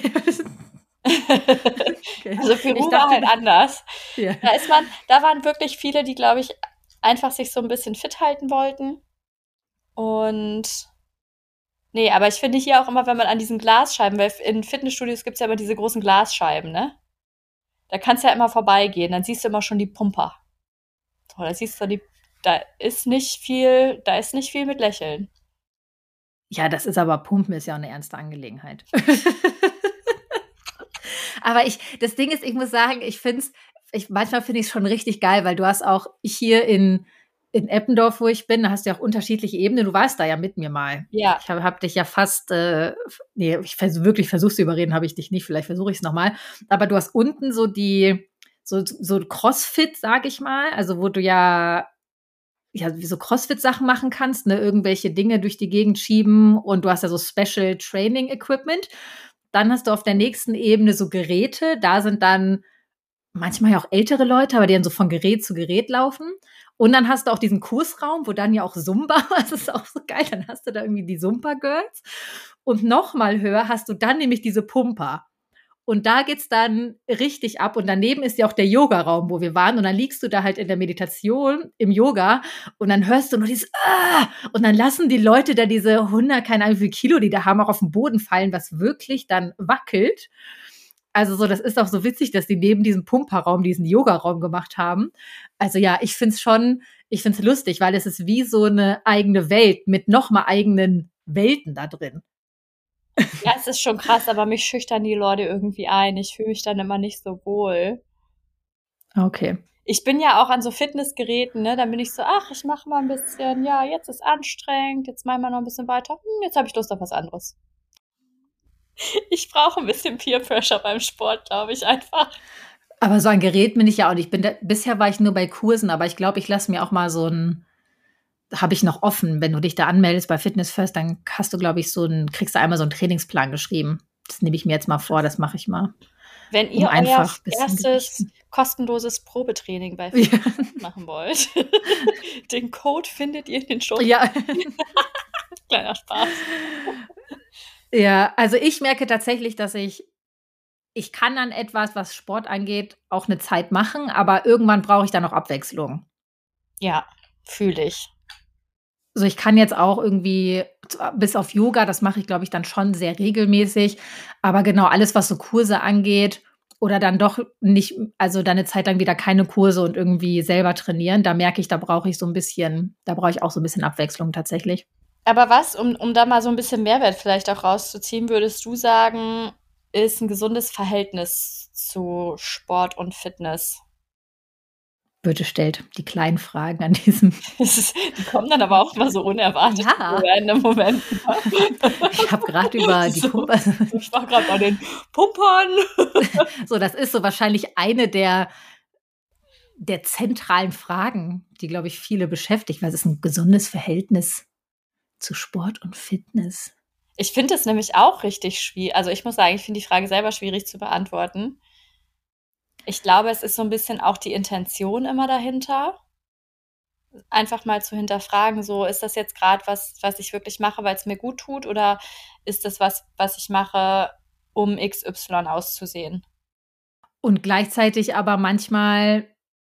Okay. Also Peru war halt anders. Ja. Da waren wirklich viele, die, glaube ich, einfach sich so ein bisschen fit halten wollten. Und nee, aber ich finde hier auch immer, wenn man an diesen Glasscheiben, weil in Fitnessstudios gibt es ja immer diese großen Glasscheiben, ne? Da kannst du ja immer vorbeigehen, dann siehst du immer schon die Pumper. So, da siehst du da ist nicht viel mit Lächeln. Ja, das ist aber Pumpen ist ja auch eine ernste Angelegenheit. Aber das Ding ist, ich muss sagen, manchmal finde ich es schon richtig geil, weil du hast auch hier in Eppendorf, wo ich bin, da hast du ja auch unterschiedliche Ebenen. Du warst da ja mit mir mal. Ja. Ich hab dich ja fast, ich wirklich versuchst zu überreden, habe ich dich nicht. Vielleicht versuche ich es nochmal. Aber du hast unten so so Crossfit, sag ich mal, also wo du ja wie so Crossfit-Sachen machen kannst, ne, irgendwelche Dinge durch die Gegend schieben und du hast ja so Special Training Equipment. Dann hast du auf der nächsten Ebene so Geräte, da sind dann manchmal ja auch ältere Leute, aber die dann so von Gerät zu Gerät laufen. Und dann hast du auch diesen Kursraum, wo dann ja auch Zumba, das ist auch so geil, dann hast du da irgendwie die Zumba-Girls. Und noch mal höher hast du dann nämlich diese Pumper. Und da geht's dann richtig ab. Und daneben ist ja auch der Yogaraum, wo wir waren. Und dann liegst du da halt in der Meditation im Yoga und dann hörst du nur dieses und dann lassen die Leute da diese 100, keine Ahnung wie viel Kilo, die da haben, auch auf den Boden fallen, was wirklich dann wackelt. Also so, das ist auch so witzig, dass die neben diesem Pumperraum diesen Yogaraum gemacht haben. Also ja, ich find's schon ich finde es lustig, weil es ist wie so eine eigene Welt mit nochmal eigenen Welten da drin. Ja, es ist schon krass, aber mich schüchtern die Leute irgendwie ein. Ich fühle mich dann immer nicht so wohl. Okay. Ich bin ja auch an so Fitnessgeräten, ne? Dann bin ich so, ach, ich mache mal ein bisschen, ja, jetzt ist anstrengend, jetzt machen wir noch ein bisschen weiter. Jetzt habe ich Lust auf was anderes. Ich brauche ein bisschen Peer Pressure beim Sport, glaube ich einfach. Aber so ein Gerät bin ich ja auch nicht. Bisher war ich nur bei Kursen, aber ich glaube, ich lasse mir auch mal habe ich noch offen. Wenn du dich da anmeldest bei Fitness First, dann hast du, glaube ich, kriegst du einmal so einen Trainingsplan geschrieben. Das nehme ich mir jetzt mal vor, das mache ich mal. Wenn ihr euer erstes kostenloses Probetraining bei Fitness machen wollt, den Code findet ihr in den Shownotes. Ja. Kleiner Spaß. Ja, also ich merke tatsächlich, dass ich kann dann etwas, was Sport angeht, auch eine Zeit machen, aber irgendwann brauche ich dann noch Abwechslung. Ja, fühle ich. Also ich kann jetzt auch irgendwie, bis auf Yoga, das mache ich, glaube ich, dann schon sehr regelmäßig, aber genau alles, was so Kurse angeht oder dann doch nicht, also dann eine Zeit lang wieder keine Kurse und irgendwie selber trainieren, da merke ich, da brauche ich auch so ein bisschen Abwechslung tatsächlich. Aber was, um da mal so ein bisschen Mehrwert vielleicht auch rauszuziehen, würdest du sagen, ist ein gesundes Verhältnis zu Sport und Fitness? Birte stellt die kleinen Fragen an diesem. Die kommen dann aber auch immer so unerwartet in dem Moment. Ich habe gerade über die Pumper. Ich war gerade bei den Pumpern. So, das ist so wahrscheinlich eine der zentralen Fragen, die, glaube ich, viele beschäftigt. Was ist ein gesundes Verhältnis zu Sport und Fitness? Ich finde es nämlich auch richtig schwierig. Also ich muss sagen, ich finde die Frage selber schwierig zu beantworten. Ich glaube, es ist so ein bisschen auch die Intention immer dahinter. Einfach mal zu hinterfragen, so, ist das jetzt gerade was ich wirklich mache, weil es mir gut tut, oder ist das was ich mache, um XY auszusehen? Und gleichzeitig aber manchmal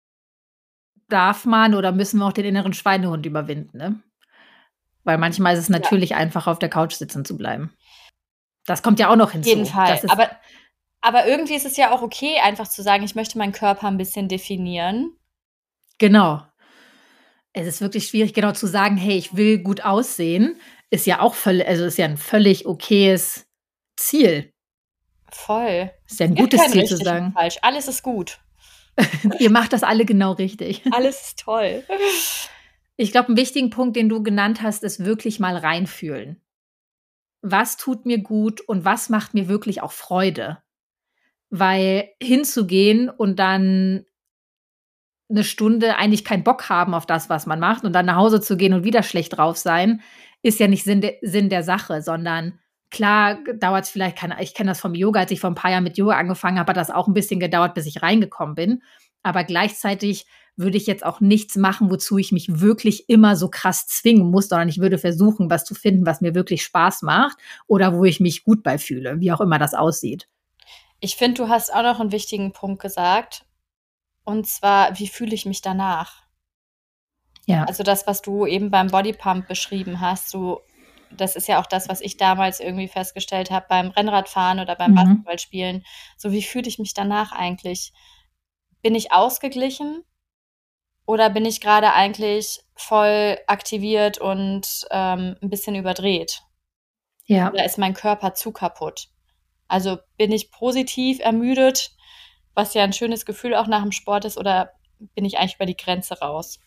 darf man oder müssen wir auch den inneren Schweinehund überwinden, ne? Weil manchmal ist es natürlich einfach, auf der Couch sitzen zu bleiben. Das kommt ja auch noch hinzu. Auf jeden Fall. Aber irgendwie ist es ja auch okay, einfach zu sagen, ich möchte meinen Körper ein bisschen definieren. Genau. Es ist wirklich schwierig, genau zu sagen, hey, ich will gut aussehen, ist ja auch ist ja ein völlig okayes Ziel. Voll. Ist ja ein gutes Ziel zu sagen. Falsch. Alles ist gut. Ihr macht das alle genau richtig. Alles ist toll. Ich glaube, einen wichtigen Punkt, den du genannt hast, ist wirklich mal reinfühlen. Was tut mir gut und was macht mir wirklich auch Freude? Weil hinzugehen und dann eine Stunde eigentlich keinen Bock haben auf das, was man macht und dann nach Hause zu gehen und wieder schlecht drauf sein, ist ja nicht Sinn der Sache, sondern klar dauert es vielleicht, ich kenne das vom Yoga, als ich vor ein paar Jahren mit Yoga angefangen habe, hat das auch ein bisschen gedauert, bis ich reingekommen bin. Aber gleichzeitig würde ich jetzt auch nichts machen, wozu ich mich wirklich immer so krass zwingen muss, sondern ich würde versuchen, was zu finden, was mir wirklich Spaß macht oder wo ich mich gut bei fühle, wie auch immer das aussieht. Ich finde, du hast auch noch einen wichtigen Punkt gesagt. Und zwar, wie fühle ich mich danach? Ja. Also das, was du eben beim Bodypump beschrieben hast, das ist ja auch das, was ich damals irgendwie festgestellt habe beim Rennradfahren oder beim Basketballspielen. So, wie fühle ich mich danach eigentlich? Bin ich ausgeglichen oder bin ich gerade eigentlich voll aktiviert und ein bisschen überdreht? Ja. Oder ist mein Körper zu kaputt? Also bin ich positiv ermüdet, was ja ein schönes Gefühl auch nach dem Sport ist, oder bin ich eigentlich über die Grenze raus?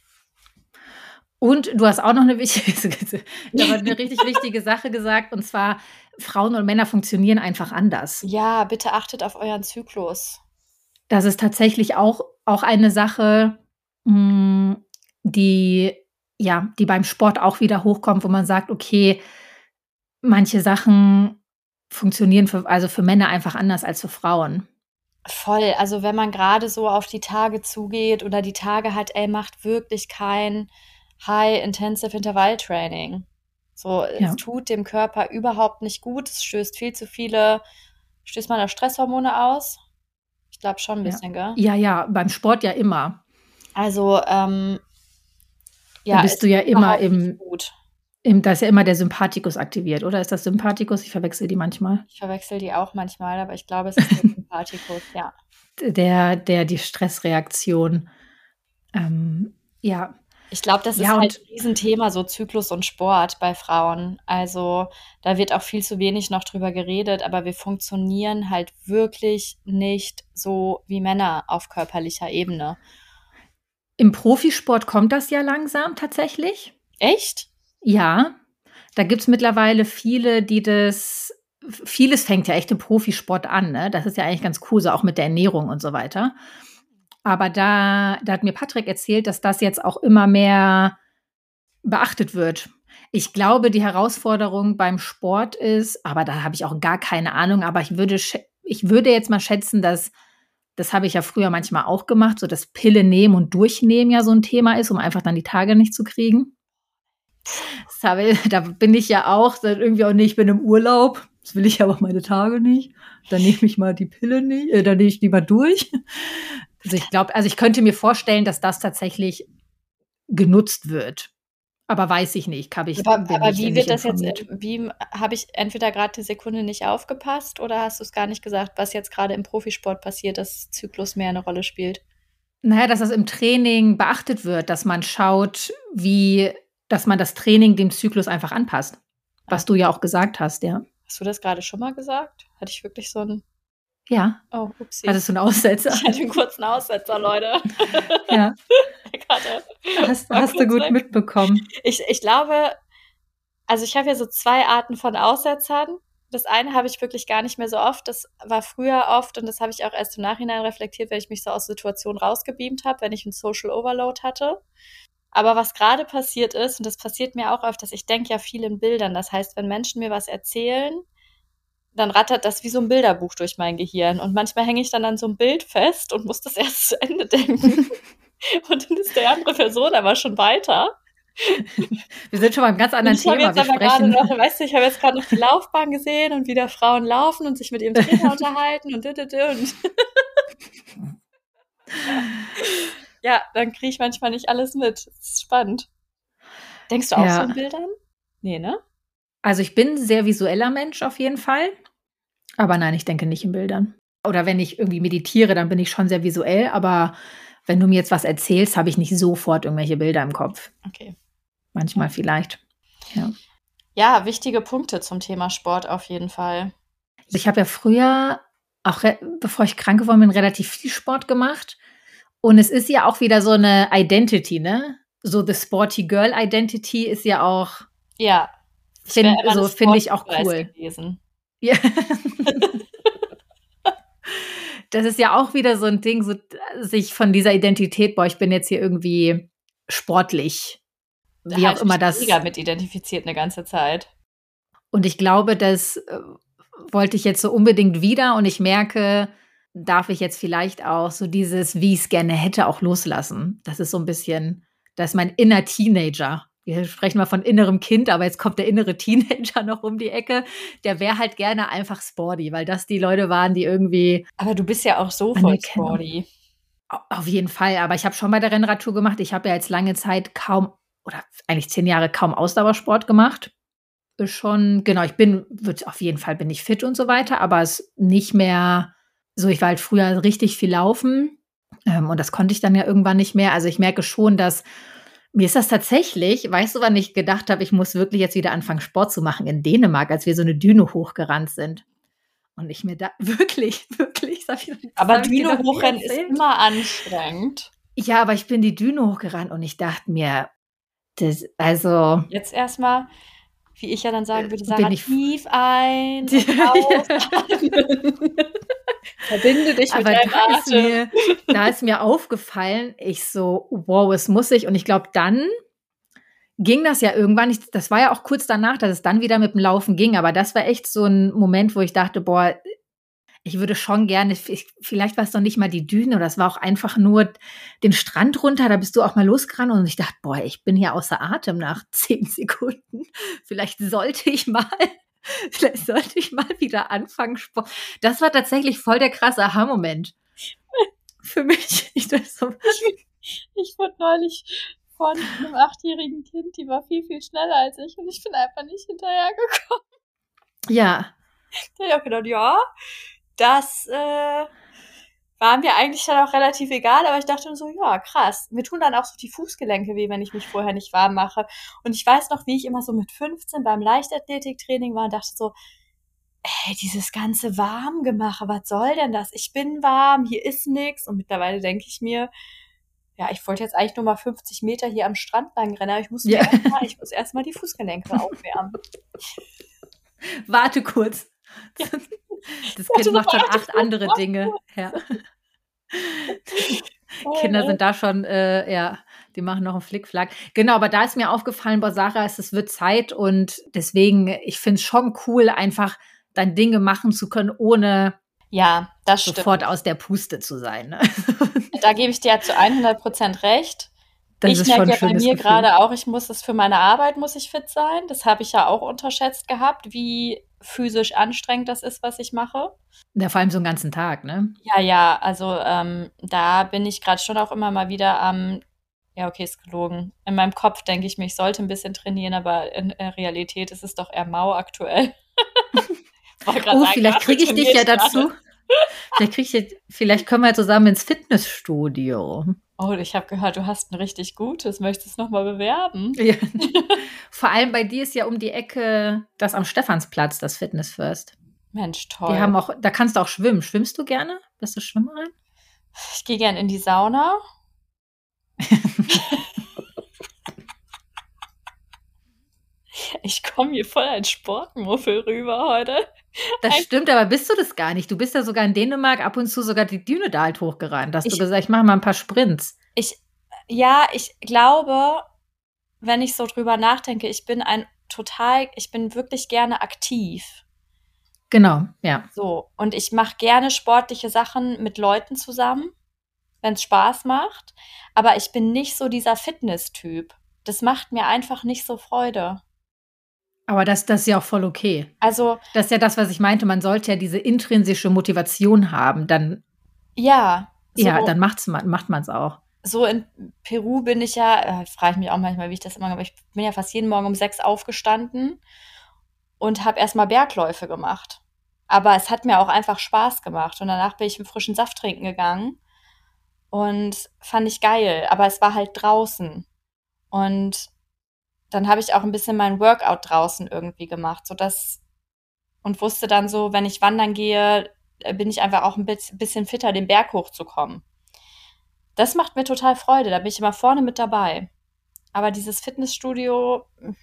Und du hast auch noch eine richtig wichtige Sache gesagt, und zwar, Frauen und Männer funktionieren einfach anders. Ja, bitte achtet auf euren Zyklus. Das ist tatsächlich auch eine Sache, die beim Sport auch wieder hochkommt, wo man sagt, okay, manche Sachen funktionieren für Männer einfach anders als für Frauen. Voll, also wenn man gerade so auf die Tage zugeht oder die Tage hat, macht wirklich kein High-Intensive Intervalltraining. So, es tut dem Körper überhaupt nicht gut, es stößt man da Stresshormone aus? Ich glaube schon ein bisschen, gell? Ja, beim Sport ja immer. Also, da bist du ja immer da ist ja immer der Sympathikus aktiviert, oder? Ist das Sympathikus? Ich verwechsel die manchmal. Ich verwechsel die auch manchmal, aber ich glaube, es ist der Sympathikus, ja. Die Stressreaktion. Ich glaube, das ist Ja, halt und ein Riesenthema, so Zyklus und Sport bei Frauen. Also da wird auch viel zu wenig noch drüber geredet, aber wir funktionieren halt wirklich nicht so wie Männer auf körperlicher Ebene. im Profisport kommt das ja langsam tatsächlich. Echt? Ja, da gibt's mittlerweile viele, die vieles fängt ja echt im Profisport an, ne? Das ist ja eigentlich ganz cool, so auch mit der Ernährung und so weiter. Aber da hat mir Patrick erzählt, dass das jetzt auch immer mehr beachtet wird. Ich glaube, die Herausforderung beim Sport ist, aber da habe ich auch gar keine Ahnung, aber ich würde jetzt mal schätzen, dass das habe ich ja früher manchmal auch gemacht, so das Pille nehmen und durchnehmen ja so ein Thema ist, um einfach dann die Tage nicht zu kriegen. Da bin ich ja auch dann irgendwie auch nicht, ich bin im Urlaub, das will ich aber auch meine Tage nicht. Dann nehme ich mal die Pille nicht, dann nehme ich die mal durch. Also ich glaube, ich könnte mir vorstellen, dass das tatsächlich genutzt wird. Aber weiß ich nicht, Aber wie nicht wird das jetzt, informiert. wie habe ich entweder gerade die Sekunde nicht aufgepasst oder hast du es gar nicht gesagt, was jetzt gerade im Profisport passiert, dass Zyklus mehr eine Rolle spielt? Naja, dass das im Training beachtet wird, dass man schaut, dass man das Training dem Zyklus einfach anpasst. Was du ja auch gesagt hast, ja. Hast du das gerade schon mal gesagt? Hatte ich wirklich so einen. Ja. Oh, upsie. Hattest du einen Aussetzer? Ich hatte einen kurzen Aussetzer, Leute. Ja. War Hast du kurz gut weg. mitbekommen. Ich glaube, also ich habe ja so 2 Arten von Aussetzern. Das eine habe ich wirklich gar nicht mehr so oft. Das war früher oft und das habe ich auch erst im Nachhinein reflektiert, wenn ich mich so aus Situationen rausgebeamt habe, wenn ich einen Social Overload hatte. Aber was gerade passiert ist, und das passiert mir auch öfters, ich denke ja viel in Bildern. Das heißt, wenn Menschen mir was erzählen, dann rattert das wie so ein Bilderbuch durch mein Gehirn. Und manchmal hänge ich dann an so einem Bild fest und muss das erst zu Ende denken. Und dann ist die andere Person aber schon weiter. Wir sind schon beim ganz anderen Ich habe Thema. jetzt aber gerade noch, weißt du, ich habe jetzt gerade noch die Laufbahn gesehen und wie da Frauen laufen und sich mit ihrem Trainer unterhalten und ja, dann kriege ich manchmal nicht alles mit. Das ist spannend. Denkst du auch so in Bildern? Nee, ne? Also ich bin ein sehr visueller Mensch auf jeden Fall. Aber nein, ich denke nicht in Bildern. Oder wenn ich irgendwie meditiere, dann bin ich schon sehr visuell. Aber wenn du mir jetzt was erzählst, habe ich nicht sofort irgendwelche Bilder im Kopf. Okay. Manchmal vielleicht. Ja. Ja, wichtige Punkte zum Thema Sport auf jeden Fall. Ich habe ja früher, auch bevor ich krank geworden bin, relativ viel Sport gemacht. Und es ist ja auch wieder so eine Identity, ne? So the Sporty Girl Identity ist ja auch. Ja. Finde ich auch cool. Gewesen. Ja. Das ist ja auch wieder so ein Ding, so sich von dieser Identität, boah, ich bin jetzt hier irgendwie sportlich. Wie auch immer das. Mega mit identifiziert eine ganze Zeit. Und ich glaube, das wollte ich jetzt so unbedingt wieder. Und ich merke, darf ich jetzt vielleicht auch so dieses, wie ich es gerne hätte, auch loslassen. Das ist so ein bisschen, das ist mein inner Teenager. Wir sprechen mal von innerem Kind, aber jetzt kommt der innere Teenager noch um die Ecke. Der wäre halt gerne einfach sporty, weil das die Leute waren, die irgendwie. Aber du bist ja auch so voll sporty. Auf jeden Fall, aber ich habe schon bei der Rennradtour gemacht. Ich habe ja jetzt lange Zeit oder eigentlich 10 Jahre kaum Ausdauersport gemacht. Ist schon, genau, auf jeden Fall bin ich fit und so weiter, aber es ist nicht mehr so, ich war halt früher richtig viel laufen und das konnte ich dann ja irgendwann nicht mehr. Also ich merke schon, dass mir ist das tatsächlich, weißt du, wann ich gedacht habe, ich muss wirklich jetzt wieder anfangen, Sport zu machen in Dänemark, als wir so eine Düne hochgerannt sind. Und ich mir da wirklich. Aber Düne hochrennen ist immer anstrengend. Ja, aber ich bin die Düne hochgerannt und ich dachte mir, also. Jetzt erstmal, wie ich ja dann sagen würde, Sarah, tief ein und ausatmen. Verbinde dich mit deinem Atem. Da ist mir aufgefallen, ich so, wow, es muss ich. Und ich glaube, dann ging das ja irgendwann. Das war ja auch kurz danach, dass es dann wieder mit dem Laufen ging. Aber das war echt so ein Moment, wo ich dachte, boah, ich würde schon gerne, vielleicht war es doch nicht mal die Düne oder es war auch einfach nur den Strand runter, da bist du auch mal losgerannt und ich dachte, boah, ich bin hier außer Atem nach 10 Sekunden. Vielleicht sollte ich mal wieder anfangen, Sport. Das war tatsächlich voll der krasse Aha-Moment für mich. Ich wurde neulich von einem 8-jährigen Kind, die war viel, viel schneller als ich und ich bin einfach nicht hinterhergekommen. Ja. Da habe ich auch gedacht, ja, das war mir eigentlich dann auch relativ egal, aber ich dachte so, ja, krass. Mir tun dann auch so die Fußgelenke weh, wenn ich mich vorher nicht warm mache. Und ich weiß noch, wie ich immer so mit 15 beim Leichtathletiktraining war und dachte so, ey, dieses ganze Warmgemache, was soll denn das? Ich bin warm, hier ist nix. Und mittlerweile denke ich mir, ja, ich wollte jetzt eigentlich nur mal 50 Meter hier am Strand lang rennen, aber ich muss erst mal die Fußgelenke aufwärmen. Warte kurz. Ja. Das Kind macht schon 8 andere Dinge. Ja. Kinder sind da schon, die machen noch einen Flickflack. Genau, aber da ist mir aufgefallen, boah, Sarah, es wird Zeit und deswegen, ich finde es schon cool, einfach dann Dinge machen zu können, ohne Ja, das sofort stimmt. aus der Puste zu sein. Ne? Da gebe ich dir ja zu 100% recht. Das Ich ist schon merke ein ja bei schönes mir Gefühl. gerade auch, ich muss es für meine Arbeit, muss ich fit sein. Das habe ich ja auch unterschätzt gehabt, wie physisch anstrengend das ist, was ich mache. Ja, vor allem so einen ganzen Tag, ne? Ja, also da bin ich gerade schon auch immer mal wieder am, ja, okay, ist gelogen. In meinem Kopf denke ich mir, ich sollte ein bisschen trainieren, aber in Realität ist es doch eher mau aktuell. Wollte grad sagen, Vielleicht dafür kriege ich dich trainiere ja ich gerade. dazu. Vielleicht können wir zusammen ins Fitnessstudio. Oh, ich habe gehört, du hast ein richtig gutes. Möchtest du es nochmal bewerben? Ja. Vor allem bei dir ist ja um die Ecke das am Stephansplatz, das Fitness First. Mensch, Die toll. haben auch, da kannst du auch schwimmen. Schwimmst du gerne? Bist du Schwimmerin? Ich gehe gern in die Sauna. Ich komme hier voll ein Sportmuffel rüber heute. Das stimmt, aber bist du das gar nicht? Du bist ja sogar in Dänemark ab und zu sogar die Düne da halt hochgerannt. Hast du gesagt, ich mache mal ein paar Sprints. Ich glaube, wenn ich so drüber nachdenke, ich bin wirklich gerne aktiv. Genau, ja. So. Und ich mache gerne sportliche Sachen mit Leuten zusammen, wenn es Spaß macht. Aber ich bin nicht so dieser Fitness-Typ. Das macht mir einfach nicht so Freude. Aber das ist ja auch voll okay. Also, Das ist ja das, was ich meinte. Man sollte ja diese intrinsische Motivation haben. Dann, ja, dann macht man es auch. so in Peru bin ich ja, frage ich mich auch manchmal, wie ich das immer mache. Ich bin ja fast jeden Morgen um 6 aufgestanden und habe erstmal Bergläufe gemacht. Aber es hat mir auch einfach Spaß gemacht. Und danach bin ich einen frischen Saft trinken gegangen und fand ich geil. Aber es war halt draußen. Und dann habe ich auch ein bisschen mein Workout draußen irgendwie gemacht, und wusste dann so, wenn ich wandern gehe, bin ich einfach auch ein bisschen fitter, den Berg hochzukommen. Das macht mir total Freude, da bin ich immer vorne mit dabei. Aber dieses Fitnessstudio,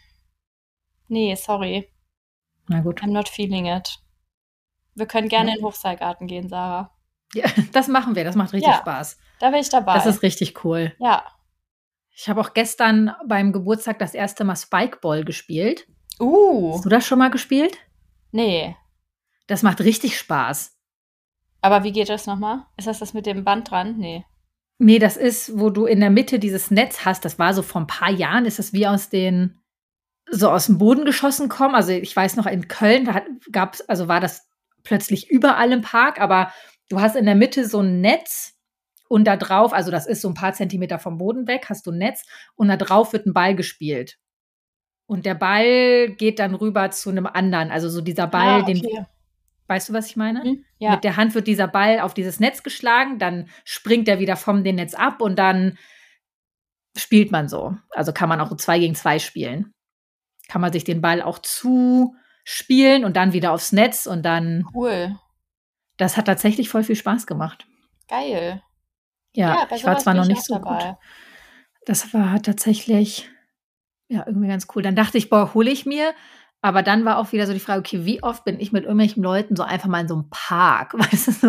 nee, sorry, Na gut. I'm not feeling it. Wir können gerne in den Hochseilgarten gehen, Sarah. Ja, das machen wir. Das macht richtig Spaß. Da bin ich dabei. Das ist richtig cool. Ja. Ich habe auch gestern beim Geburtstag das erste Mal Spikeball gespielt. Hast du das schon mal gespielt? Nee. Das macht richtig Spaß. Aber wie geht das nochmal? Ist das mit dem Band dran? Nee. Nee, das ist, wo du in der Mitte dieses Netz hast. Das war so vor ein paar Jahren, ist das wie aus dem Boden geschossen kommen. Also ich weiß noch, in Köln, war das plötzlich überall im Park, aber du hast in der Mitte so ein Netz und da drauf, also das ist so ein paar Zentimeter vom Boden weg, hast du ein Netz und da drauf wird ein Ball gespielt. Und der Ball geht dann rüber zu einem anderen. Also so dieser Ball, okay. Weißt du, was ich meine? Ja. Mit der Hand wird dieser Ball auf dieses Netz geschlagen, dann springt er wieder vom dem Netz ab und dann spielt man so. Also kann man auch 2 gegen 2 spielen. Kann man sich den Ball auch zuspielen und dann wieder aufs Netz und dann. Cool. Das hat tatsächlich voll viel Spaß gemacht. Geil. Ja, ich war zwar noch nicht so dabei. Gut. Das war tatsächlich irgendwie ganz cool. Dann dachte ich, hole ich mir. Aber dann war auch wieder so die Frage, okay, wie oft bin ich mit irgendwelchen Leuten so einfach mal in so einem Park, weißt du so?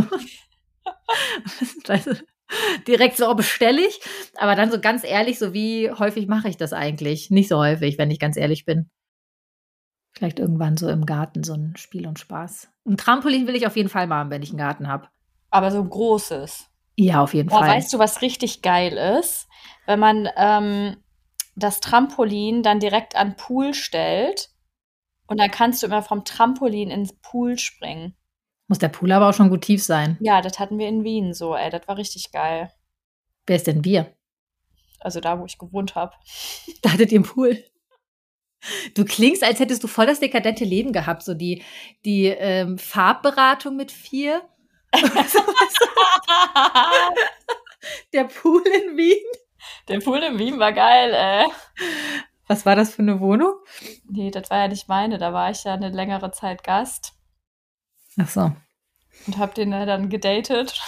Direkt so bestelle ich, aber dann so ganz ehrlich, so wie häufig mache ich das eigentlich? Nicht so häufig, wenn ich ganz ehrlich bin. Vielleicht irgendwann so im Garten so ein Spiel und Spaß. Ein Trampolin will ich auf jeden Fall machen, wenn ich einen Garten habe. Aber so ein großes? Ja, auf jeden Fall. Weißt du, was richtig geil ist? Wenn man das Trampolin dann direkt an den Pool stellt und dann kannst du immer vom Trampolin ins Pool springen. Muss der Pool aber auch schon gut tief sein. Ja, das hatten wir in Wien so, das war richtig geil. Wer ist denn wir? Also da, wo ich gewohnt habe. Da hattet ihr einen Pool. Du klingst, als hättest du voll das dekadente Leben gehabt. So die Farbberatung mit 4 Der Pool in Wien. Der Pool in Wien war geil, ey. Was war das für eine Wohnung? Nee, das war ja nicht meine. Da war ich ja eine längere Zeit Gast. Ach so. Und hab den dann gedatet.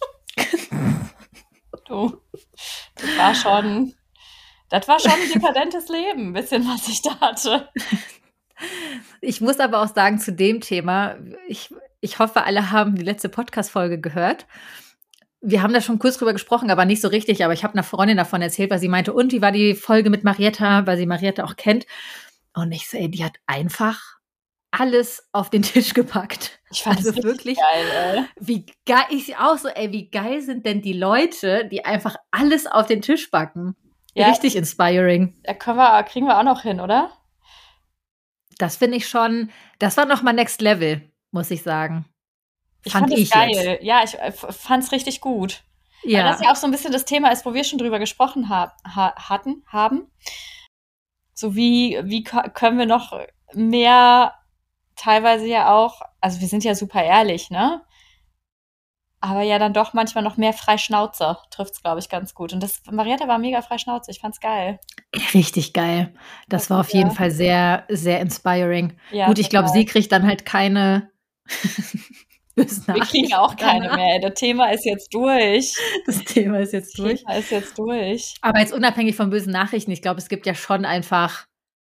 Du, das war schon ein dekadentes Leben, ein bisschen, was ich da hatte. Ich muss aber auch sagen, zu dem Thema, ich hoffe, alle haben die letzte Podcast-Folge gehört. Wir haben da schon kurz drüber gesprochen, aber nicht so richtig. Aber ich habe einer Freundin davon erzählt, weil sie meinte, und wie war die Folge mit Marietta, weil sie Marietta auch kennt. Und ich so, ey, die hat einfach alles auf den Tisch gepackt. Ich fand Also das wirklich geil, ey. Wie geil, ich auch so, ey, wie geil sind denn die Leute, die einfach alles auf den Tisch packen? Ja. Richtig inspiring. Da kriegen wir auch noch hin, oder? Das finde ich schon, das war nochmal Next Level, muss ich sagen. Ich fand es jetzt. geil. Ja, ich fand es richtig gut. Weil Ja, das ja auch so ein bisschen das Thema ist, wo wir schon drüber gesprochen haben. So wie können wir noch mehr, teilweise ja auch, also wir sind ja super ehrlich, ne? Aber ja dann doch manchmal noch mehr Freischnauze trifft's, glaube ich, ganz gut. Und Marietta war mega Freischnauze, ich fand's geil. richtig geil. Das war auf jeden Fall sehr, sehr inspiring. Ja, Gut, ich glaube, total. sie kriegt dann halt keine bösen Wir kriegen Nachrichten auch keine danach. mehr. Das Thema ist jetzt durch. Das Thema ist jetzt durch. Thema ist jetzt durch. Aber jetzt unabhängig von bösen Nachrichten, ich glaube, es gibt ja schon einfach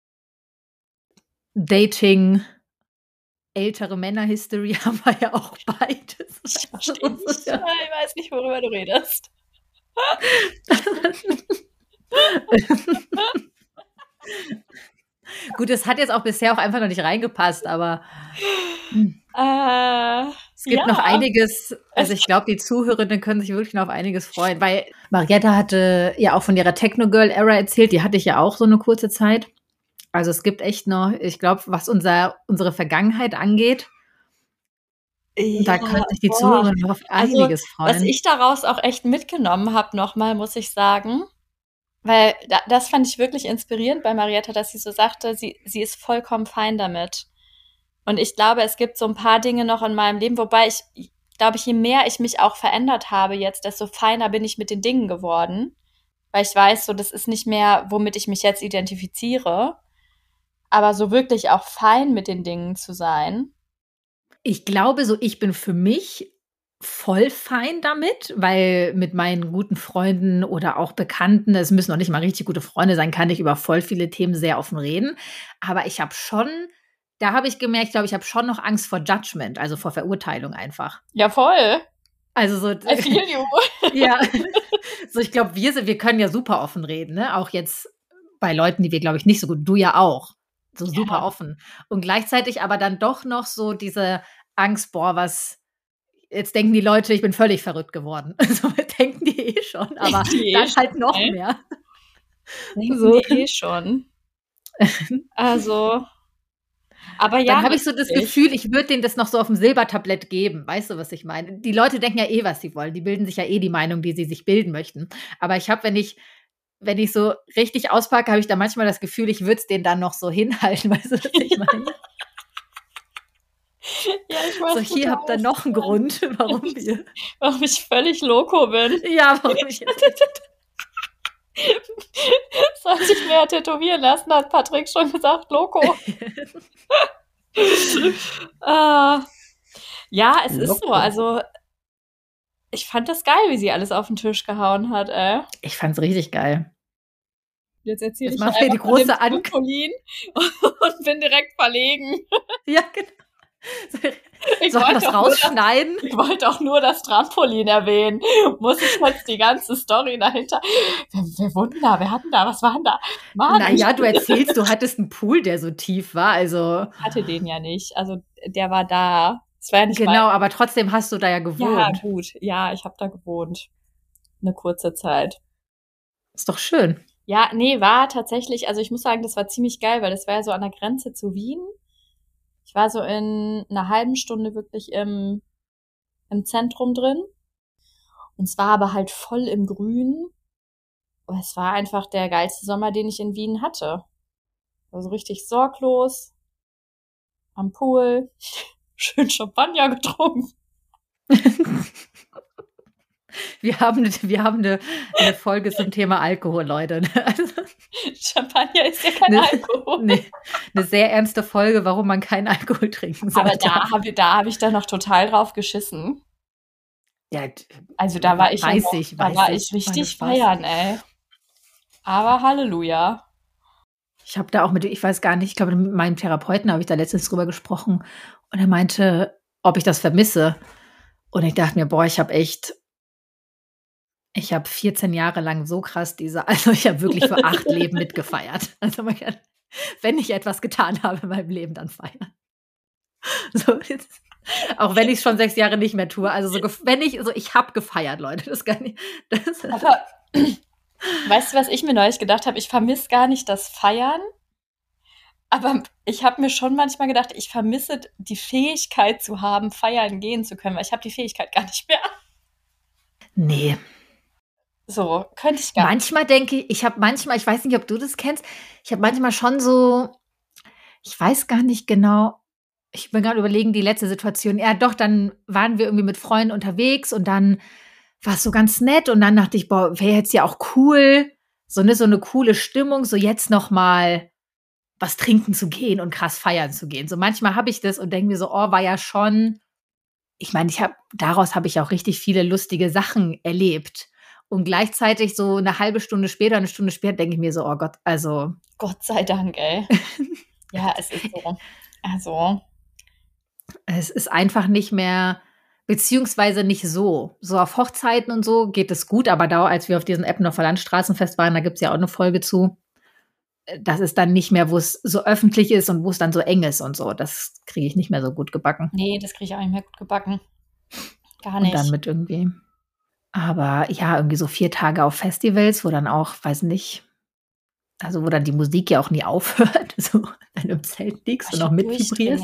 Dating, ältere Männer-History haben wir ja auch beides. Ich Also, verstehe nicht. Ich weiß nicht, worüber du redest. Gut, es hat jetzt auch bisher auch einfach noch nicht reingepasst, aber es gibt Ja. noch einiges. Also ich glaube, die Zuhörerinnen können sich wirklich noch auf einiges freuen, weil Marietta hatte ja auch von ihrer Techno-Girl-Era erzählt, die hatte ich ja auch so eine kurze Zeit. Also es gibt echt noch, ich glaube, was unsere Vergangenheit angeht, da können sich die Zuhörerinnen noch auf einiges freuen. Was ich daraus auch echt mitgenommen habe, nochmal, muss ich sagen, weil das fand ich wirklich inspirierend bei Marietta, dass sie so sagte, sie ist vollkommen fein damit. Und ich glaube, es gibt so ein paar Dinge noch in meinem Leben, wobei ich glaube, je mehr ich mich auch verändert habe jetzt, desto feiner bin ich mit den Dingen geworden. Weil ich weiß, so, das ist nicht mehr, womit ich mich jetzt identifiziere. Aber so wirklich auch fein mit den Dingen zu sein. Ich glaube, so ich bin für mich voll fein damit, weil mit meinen guten Freunden oder auch Bekannten, es müssen noch nicht mal richtig gute Freunde sein, kann ich über voll viele Themen sehr offen reden. Aber ich habe schon, da habe ich gemerkt, glaube ich, habe schon noch Angst vor Judgment, also vor Verurteilung einfach. Ja, voll. Also so, I feel you. ja, so ich glaube, wir können ja super offen reden, ne? Auch jetzt bei Leuten, die wir, glaube ich, nicht so gut, du ja auch, so super offen. Und gleichzeitig aber dann doch noch so diese Angst, boah, jetzt denken die Leute, ich bin völlig verrückt geworden. So denken die eh schon, aber dann halt noch mehr. Denken So. die eh schon. Also, aber ja. Dann habe ich so das Gefühl, ich würde denen das noch so auf dem Silbertablett geben. Weißt du, was ich meine? Die Leute denken ja eh, was sie wollen. Die bilden sich ja eh die Meinung, die sie sich bilden möchten. Aber ich habe, wenn ich so richtig auspacke, habe ich da manchmal das Gefühl, ich würde es denen dann noch so hinhalten. Weißt du, was ich meine? Ja, ich weiß So, hier habt ihr noch einen Grund, warum ich völlig loco bin. Ja, warum ich jetzt. Soll ich mir tätowieren lassen, hat Patrick schon gesagt, loco. Ja, es ist so. Also, ich fand das geil, wie sie alles auf den Tisch gehauen hat, ey. Ich fand's richtig geil. Jetzt erzähle ich macht mir die große Trampolin und bin direkt verlegen. Ja, genau. Soll ich was rausschneiden? Ich wollte auch nur das Trampolin erwähnen. Muss ich jetzt die ganze Story dahinter? Wer wohnten da? Wer hatten da? Was waren da? Naja, du erzählst, du hattest einen Pool, der so tief war, also. Ich hatte den ja nicht. Also, der war da. Das war ja nicht genau, aber trotzdem hast du da ja gewohnt. Ja, gut. Ja, ich habe da gewohnt. Eine kurze Zeit. Ist doch schön. Ja, nee, war tatsächlich, also ich muss sagen, das war ziemlich geil, weil das war ja so an der Grenze zu Wien. Ich war so in einer halben Stunde wirklich im Zentrum drin. Und es war aber halt voll im Grün. Und es war einfach der geilste Sommer, den ich in Wien hatte. Also richtig sorglos, am Pool, schön Champagner getrunken. Wir haben eine Folge zum Thema Alkohol, Leute. Also, Champagner ist ja kein Alkohol. eine sehr ernste Folge, warum man keinen Alkohol trinken Aber sollte. da habe ich dann noch total drauf geschissen. Ja, Also da war ich weiß richtig feiern, ey. Aber Halleluja. Ich habe da auch ich weiß gar nicht, ich glaube, mit meinem Therapeuten habe ich da letztens drüber gesprochen und er meinte, ob ich das vermisse. Und ich dachte mir, boah, ich habe 14 Jahre lang so krass also ich habe wirklich für 8 Leben mitgefeiert. Also man kann, wenn ich etwas getan habe in meinem Leben, dann feiern. So, auch wenn ich es schon 6 Jahre nicht mehr tue. Also ich habe gefeiert, Leute. Das kann ich. Aber weißt du, was ich mir neulich gedacht habe? Ich vermisse gar nicht das Feiern. Aber ich habe mir schon manchmal gedacht, ich vermisse die Fähigkeit zu haben, feiern gehen zu können, weil ich habe die Fähigkeit gar nicht mehr. Nee. So, könnte ich gar nicht. Manchmal denke ich, ich weiß nicht, ob du das kennst, ich habe manchmal schon so, ich weiß gar nicht genau, ich bin gerade überlegen, die letzte Situation. Ja, doch, dann waren wir irgendwie mit Freunden unterwegs und dann war es so ganz nett und dann dachte ich, boah, wäre jetzt ja auch cool, so eine coole Stimmung, so jetzt noch mal was trinken zu gehen und krass feiern zu gehen. So manchmal habe ich das und denke mir so, oh, war ja schon, ich meine, daraus habe ich auch richtig viele lustige Sachen erlebt. Und gleichzeitig so eine Stunde später denke ich mir so, oh Gott, also. Gott sei Dank, ey. Ja, es ist so. Also. Es ist einfach nicht mehr, beziehungsweise nicht so. So auf Hochzeiten und so geht es gut, aber da, als wir auf diesem Eppendorfer Landstraßenfest waren, da gibt es ja auch eine Folge zu. Das ist dann nicht mehr, wo es so öffentlich ist und wo es dann so eng ist und so. Das kriege ich nicht mehr so gut gebacken. Nee, das kriege ich auch nicht mehr gut gebacken. Gar nicht. Und dann mit irgendwie. Aber ja, irgendwie so 4 Tage auf Festivals, wo dann auch, weiß nicht, also wo dann die Musik ja auch nie aufhört. So, wenn du im Zelt liegst und auch mitvibrierst.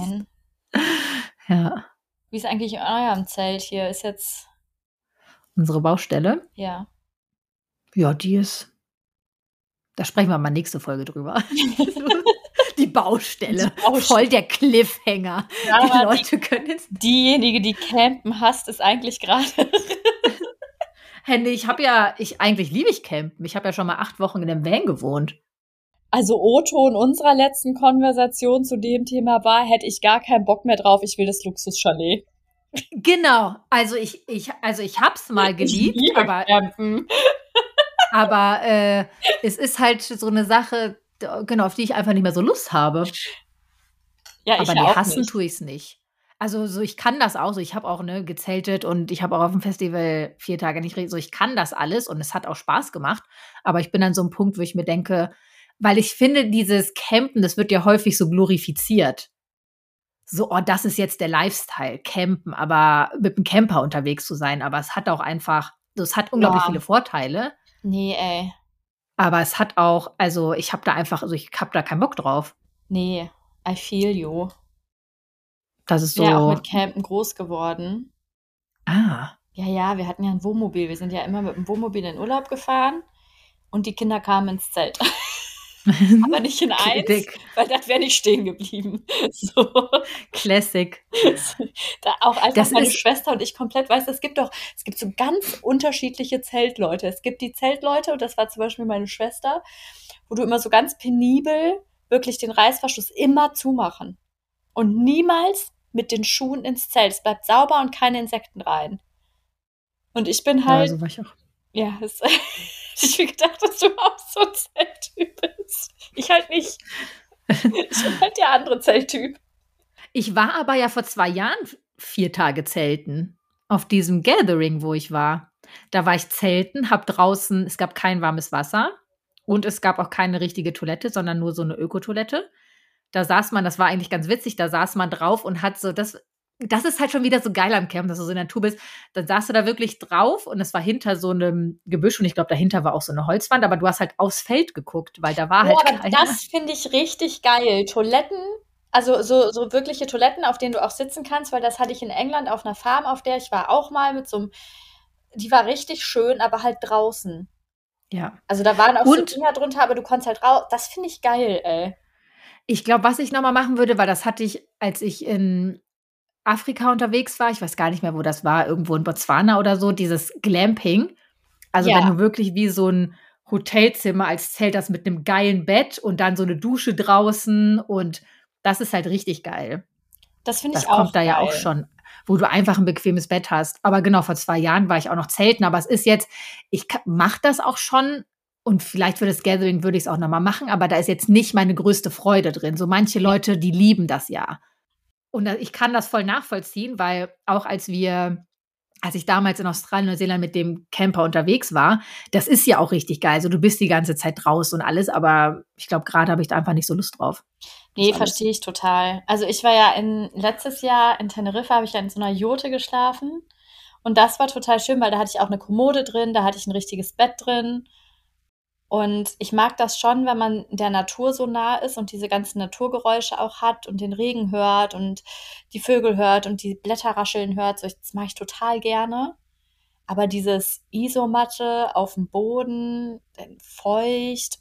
Ja. Wie ist eigentlich in eurem Zelt hier? Ist jetzt unsere Baustelle? Ja. Ja, die ist. Da sprechen wir mal nächste Folge drüber. Die Baustelle. Voll der Cliffhanger. Ja, die Leute können jetzt. Diejenige, die campen hasst, ist eigentlich gerade. Henny, eigentlich liebe ich campen. Ich habe ja schon mal 8 Wochen in einem Van gewohnt. Also O-Ton unserer letzten Konversation zu dem Thema war, hätte ich gar keinen Bock mehr drauf, ich will das Luxuschalet. Genau, also ich hab's mal geliebt, aber es ist halt so eine Sache, genau, auf die ich einfach nicht mehr so Lust habe. Ja, aber die hassen tue ich es nicht. Also so, ich kann das auch so, ich habe auch gezeltet und ich habe auch auf dem Festival 4 Tage nicht so, ich kann das alles und es hat auch Spaß gemacht, aber ich bin an so einem Punkt, wo ich mir denke, weil ich finde, dieses Campen, das wird ja häufig so glorifiziert. So, oh, das ist jetzt der Lifestyle, campen, aber mit einem Camper unterwegs zu sein. Aber es hat auch einfach, es hat unglaublich viele Vorteile. Nee, ey. Aber es hat auch, also ich habe da keinen Bock drauf. Nee, I feel you. Das ist so. Ich bin ja auch mit Campen groß geworden. Ah. Ja, wir hatten ja ein Wohnmobil. Wir sind ja immer mit dem Wohnmobil in den Urlaub gefahren und die Kinder kamen ins Zelt. Aber nicht in eins, weil das wäre nicht stehen geblieben. So. Classic. Da auch einfach meine Schwester und ich komplett, weißt du, es gibt so ganz unterschiedliche Zeltleute. Es gibt die Zeltleute, und das war zum Beispiel meine Schwester, wo du immer so ganz penibel wirklich den Reißverschluss immer zumachen. Und niemals mit den Schuhen ins Zelt. Es bleibt sauber und keine Insekten rein. Und ich bin halt. Ja, so war ich auch. Ja, ich mir gedacht, dass du auch so ein Zelttyp bist. Ich halt nicht. Ich bin halt der andere Zelttyp. Ich war aber ja vor 2 Jahren 4 Tage zelten. Auf diesem Gathering, wo ich war. Da war ich zelten, hab draußen, es gab kein warmes Wasser und es gab auch keine richtige Toilette, sondern nur so eine Ökotoilette. Da saß man, das war eigentlich ganz witzig, da saß man drauf und hat so, das ist halt schon wieder so geil am Camp, dass du so in der Natur bist. Dann saß du da wirklich drauf und es war hinter so einem Gebüsch und ich glaube, dahinter war auch so eine Holzwand, aber du hast halt aufs Feld geguckt, weil da war halt keiner. Das finde ich richtig geil. Toiletten, also so wirkliche Toiletten, auf denen du auch sitzen kannst, weil das hatte ich in England auf einer Farm, auf der ich war auch mal mit so einem, die war richtig schön, aber halt draußen. Ja. Also da waren auch so Dinger drunter, aber du konntest halt raus. Das finde ich geil, ey. Ich glaube, was ich nochmal machen würde, weil das hatte ich, als ich in Afrika unterwegs war, ich weiß gar nicht mehr, wo das war, irgendwo in Botswana oder so, dieses Glamping. Also Ja. wenn du wirklich wie so ein Hotelzimmer als Zelt hast mit einem geilen Bett und dann so eine Dusche draußen und das ist halt richtig geil. Das finde ich Das auch kommt da ja auch geil. schon, wo du einfach ein bequemes Bett hast. Aber genau, vor 2 Jahren war ich auch noch zelten, aber es ist jetzt, ich mache das auch schon und vielleicht für das Gathering würde ich es auch noch mal machen, aber da ist jetzt nicht meine größte Freude drin. So manche Leute, die lieben das ja. Und ich kann das voll nachvollziehen, weil auch als ich damals in Australien, Neuseeland mit dem Camper unterwegs war, das ist ja auch richtig geil. Also du bist die ganze Zeit draußen und alles, aber ich glaube, gerade habe ich da einfach nicht so Lust drauf. Nee, verstehe ich total. Also ich war ja letztes Jahr in Teneriffa, habe ich ja in so einer Jurte geschlafen. Und das war total schön, weil da hatte ich auch eine Kommode drin, da hatte ich ein richtiges Bett drin. Und ich mag das schon, wenn man der Natur so nah ist und diese ganzen Naturgeräusche auch hat und den Regen hört und die Vögel hört und die Blätter rascheln hört. So, das mache ich total gerne. Aber dieses Isomatte auf dem Boden, feucht,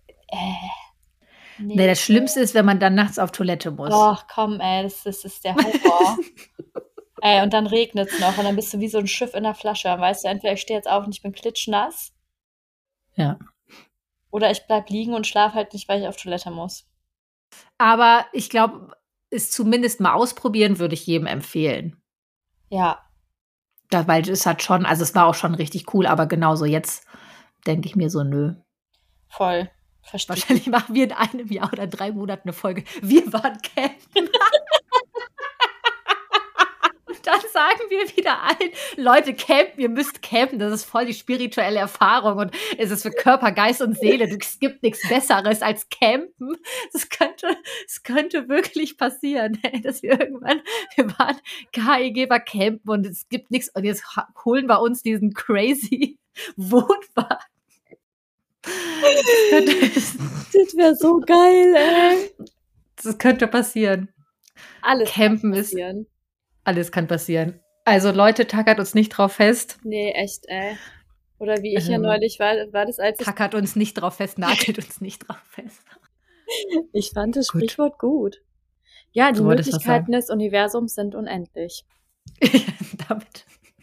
Nee, das Schlimmste ist, wenn man dann nachts auf Toilette muss. Ach komm, ey, das ist der Horror. Ey, und dann regnet es noch und dann bist du wie so ein Schiff in der Flasche. Dann weißt du, entweder ich stehe jetzt auf und ich bin klitschnass Ja. oder ich bleib liegen und schlafe halt nicht, weil ich auf Toilette muss. Aber ich glaube, es zumindest mal ausprobieren würde ich jedem empfehlen. Ja, Weil es hat schon, also es war auch schon richtig cool, aber genauso jetzt denke ich mir so, nö. voll. Verstehe. Wahrscheinlich machen wir in einem Jahr oder 3 Monaten eine Folge. Wir waren campen. Und dann sagen wir wieder allen, Leute, campen, ihr müsst campen. Das ist voll die spirituelle Erfahrung und es ist für Körper, Geist und Seele. Es gibt nichts Besseres als campen. Es könnte wirklich passieren, dass wir waren KEG war campen und es gibt nichts. Und jetzt holen wir uns diesen crazy Wohnwagen. Das wäre so geil, ey. Das könnte passieren. Alles Campen kann ist, passieren. alles kann passieren. Also Leute, tackert uns nicht drauf fest. Nee, echt, ey. Oder wie ich ja neulich war das, als Tackert uns nicht drauf fest, nagelt uns nicht drauf fest. ich fand das Gut. Sprichwort gut. Ja, die Du wolltest was Möglichkeiten des Universums sind unendlich. Damit.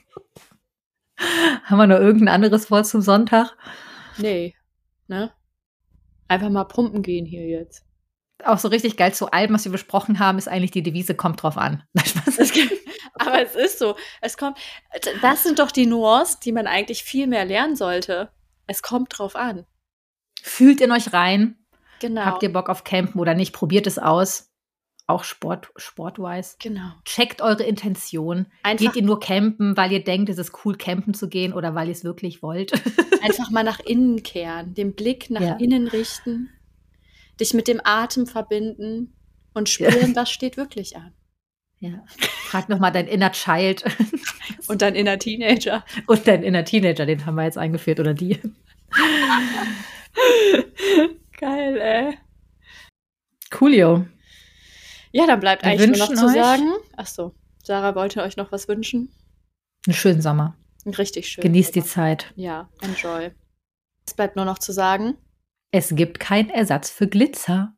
Haben wir noch irgendein anderes Wort zum Sonntag? Nee, ne? Einfach mal pumpen gehen hier jetzt. Auch so richtig geil zu allem, was wir besprochen haben, ist eigentlich die Devise, kommt drauf an. Nein, Spaß. Aber es ist so. Das sind doch die Nuancen, die man eigentlich viel mehr lernen sollte. Es kommt drauf an. Fühlt in euch rein. Genau. Habt ihr Bock auf Campen oder nicht? Probiert es aus. Auch sportwise. Genau. Checkt eure Intention. Einfach- Geht ihr nur campen, weil ihr denkt, es ist cool, campen zu gehen oder weil ihr es wirklich wollt? Einfach mal nach innen kehren, den Blick nach Ja. innen richten, dich mit dem Atem verbinden und spüren, was steht wirklich an. Ja. Frag nochmal dein inner Child Und dein inner Teenager. und dein inner Teenager, den haben wir jetzt eingeführt, oder die. Geil, ey. Coolio. Ja, dann bleibt Wir eigentlich nur noch wünschen zu euch- sagen. Ach so, Sarah wollte euch noch was wünschen. Einen schönen Sommer. Richtig schön. Genießt die Zeit. Ja, enjoy. Es bleibt nur noch zu sagen. Es gibt keinen Ersatz für Glitzer.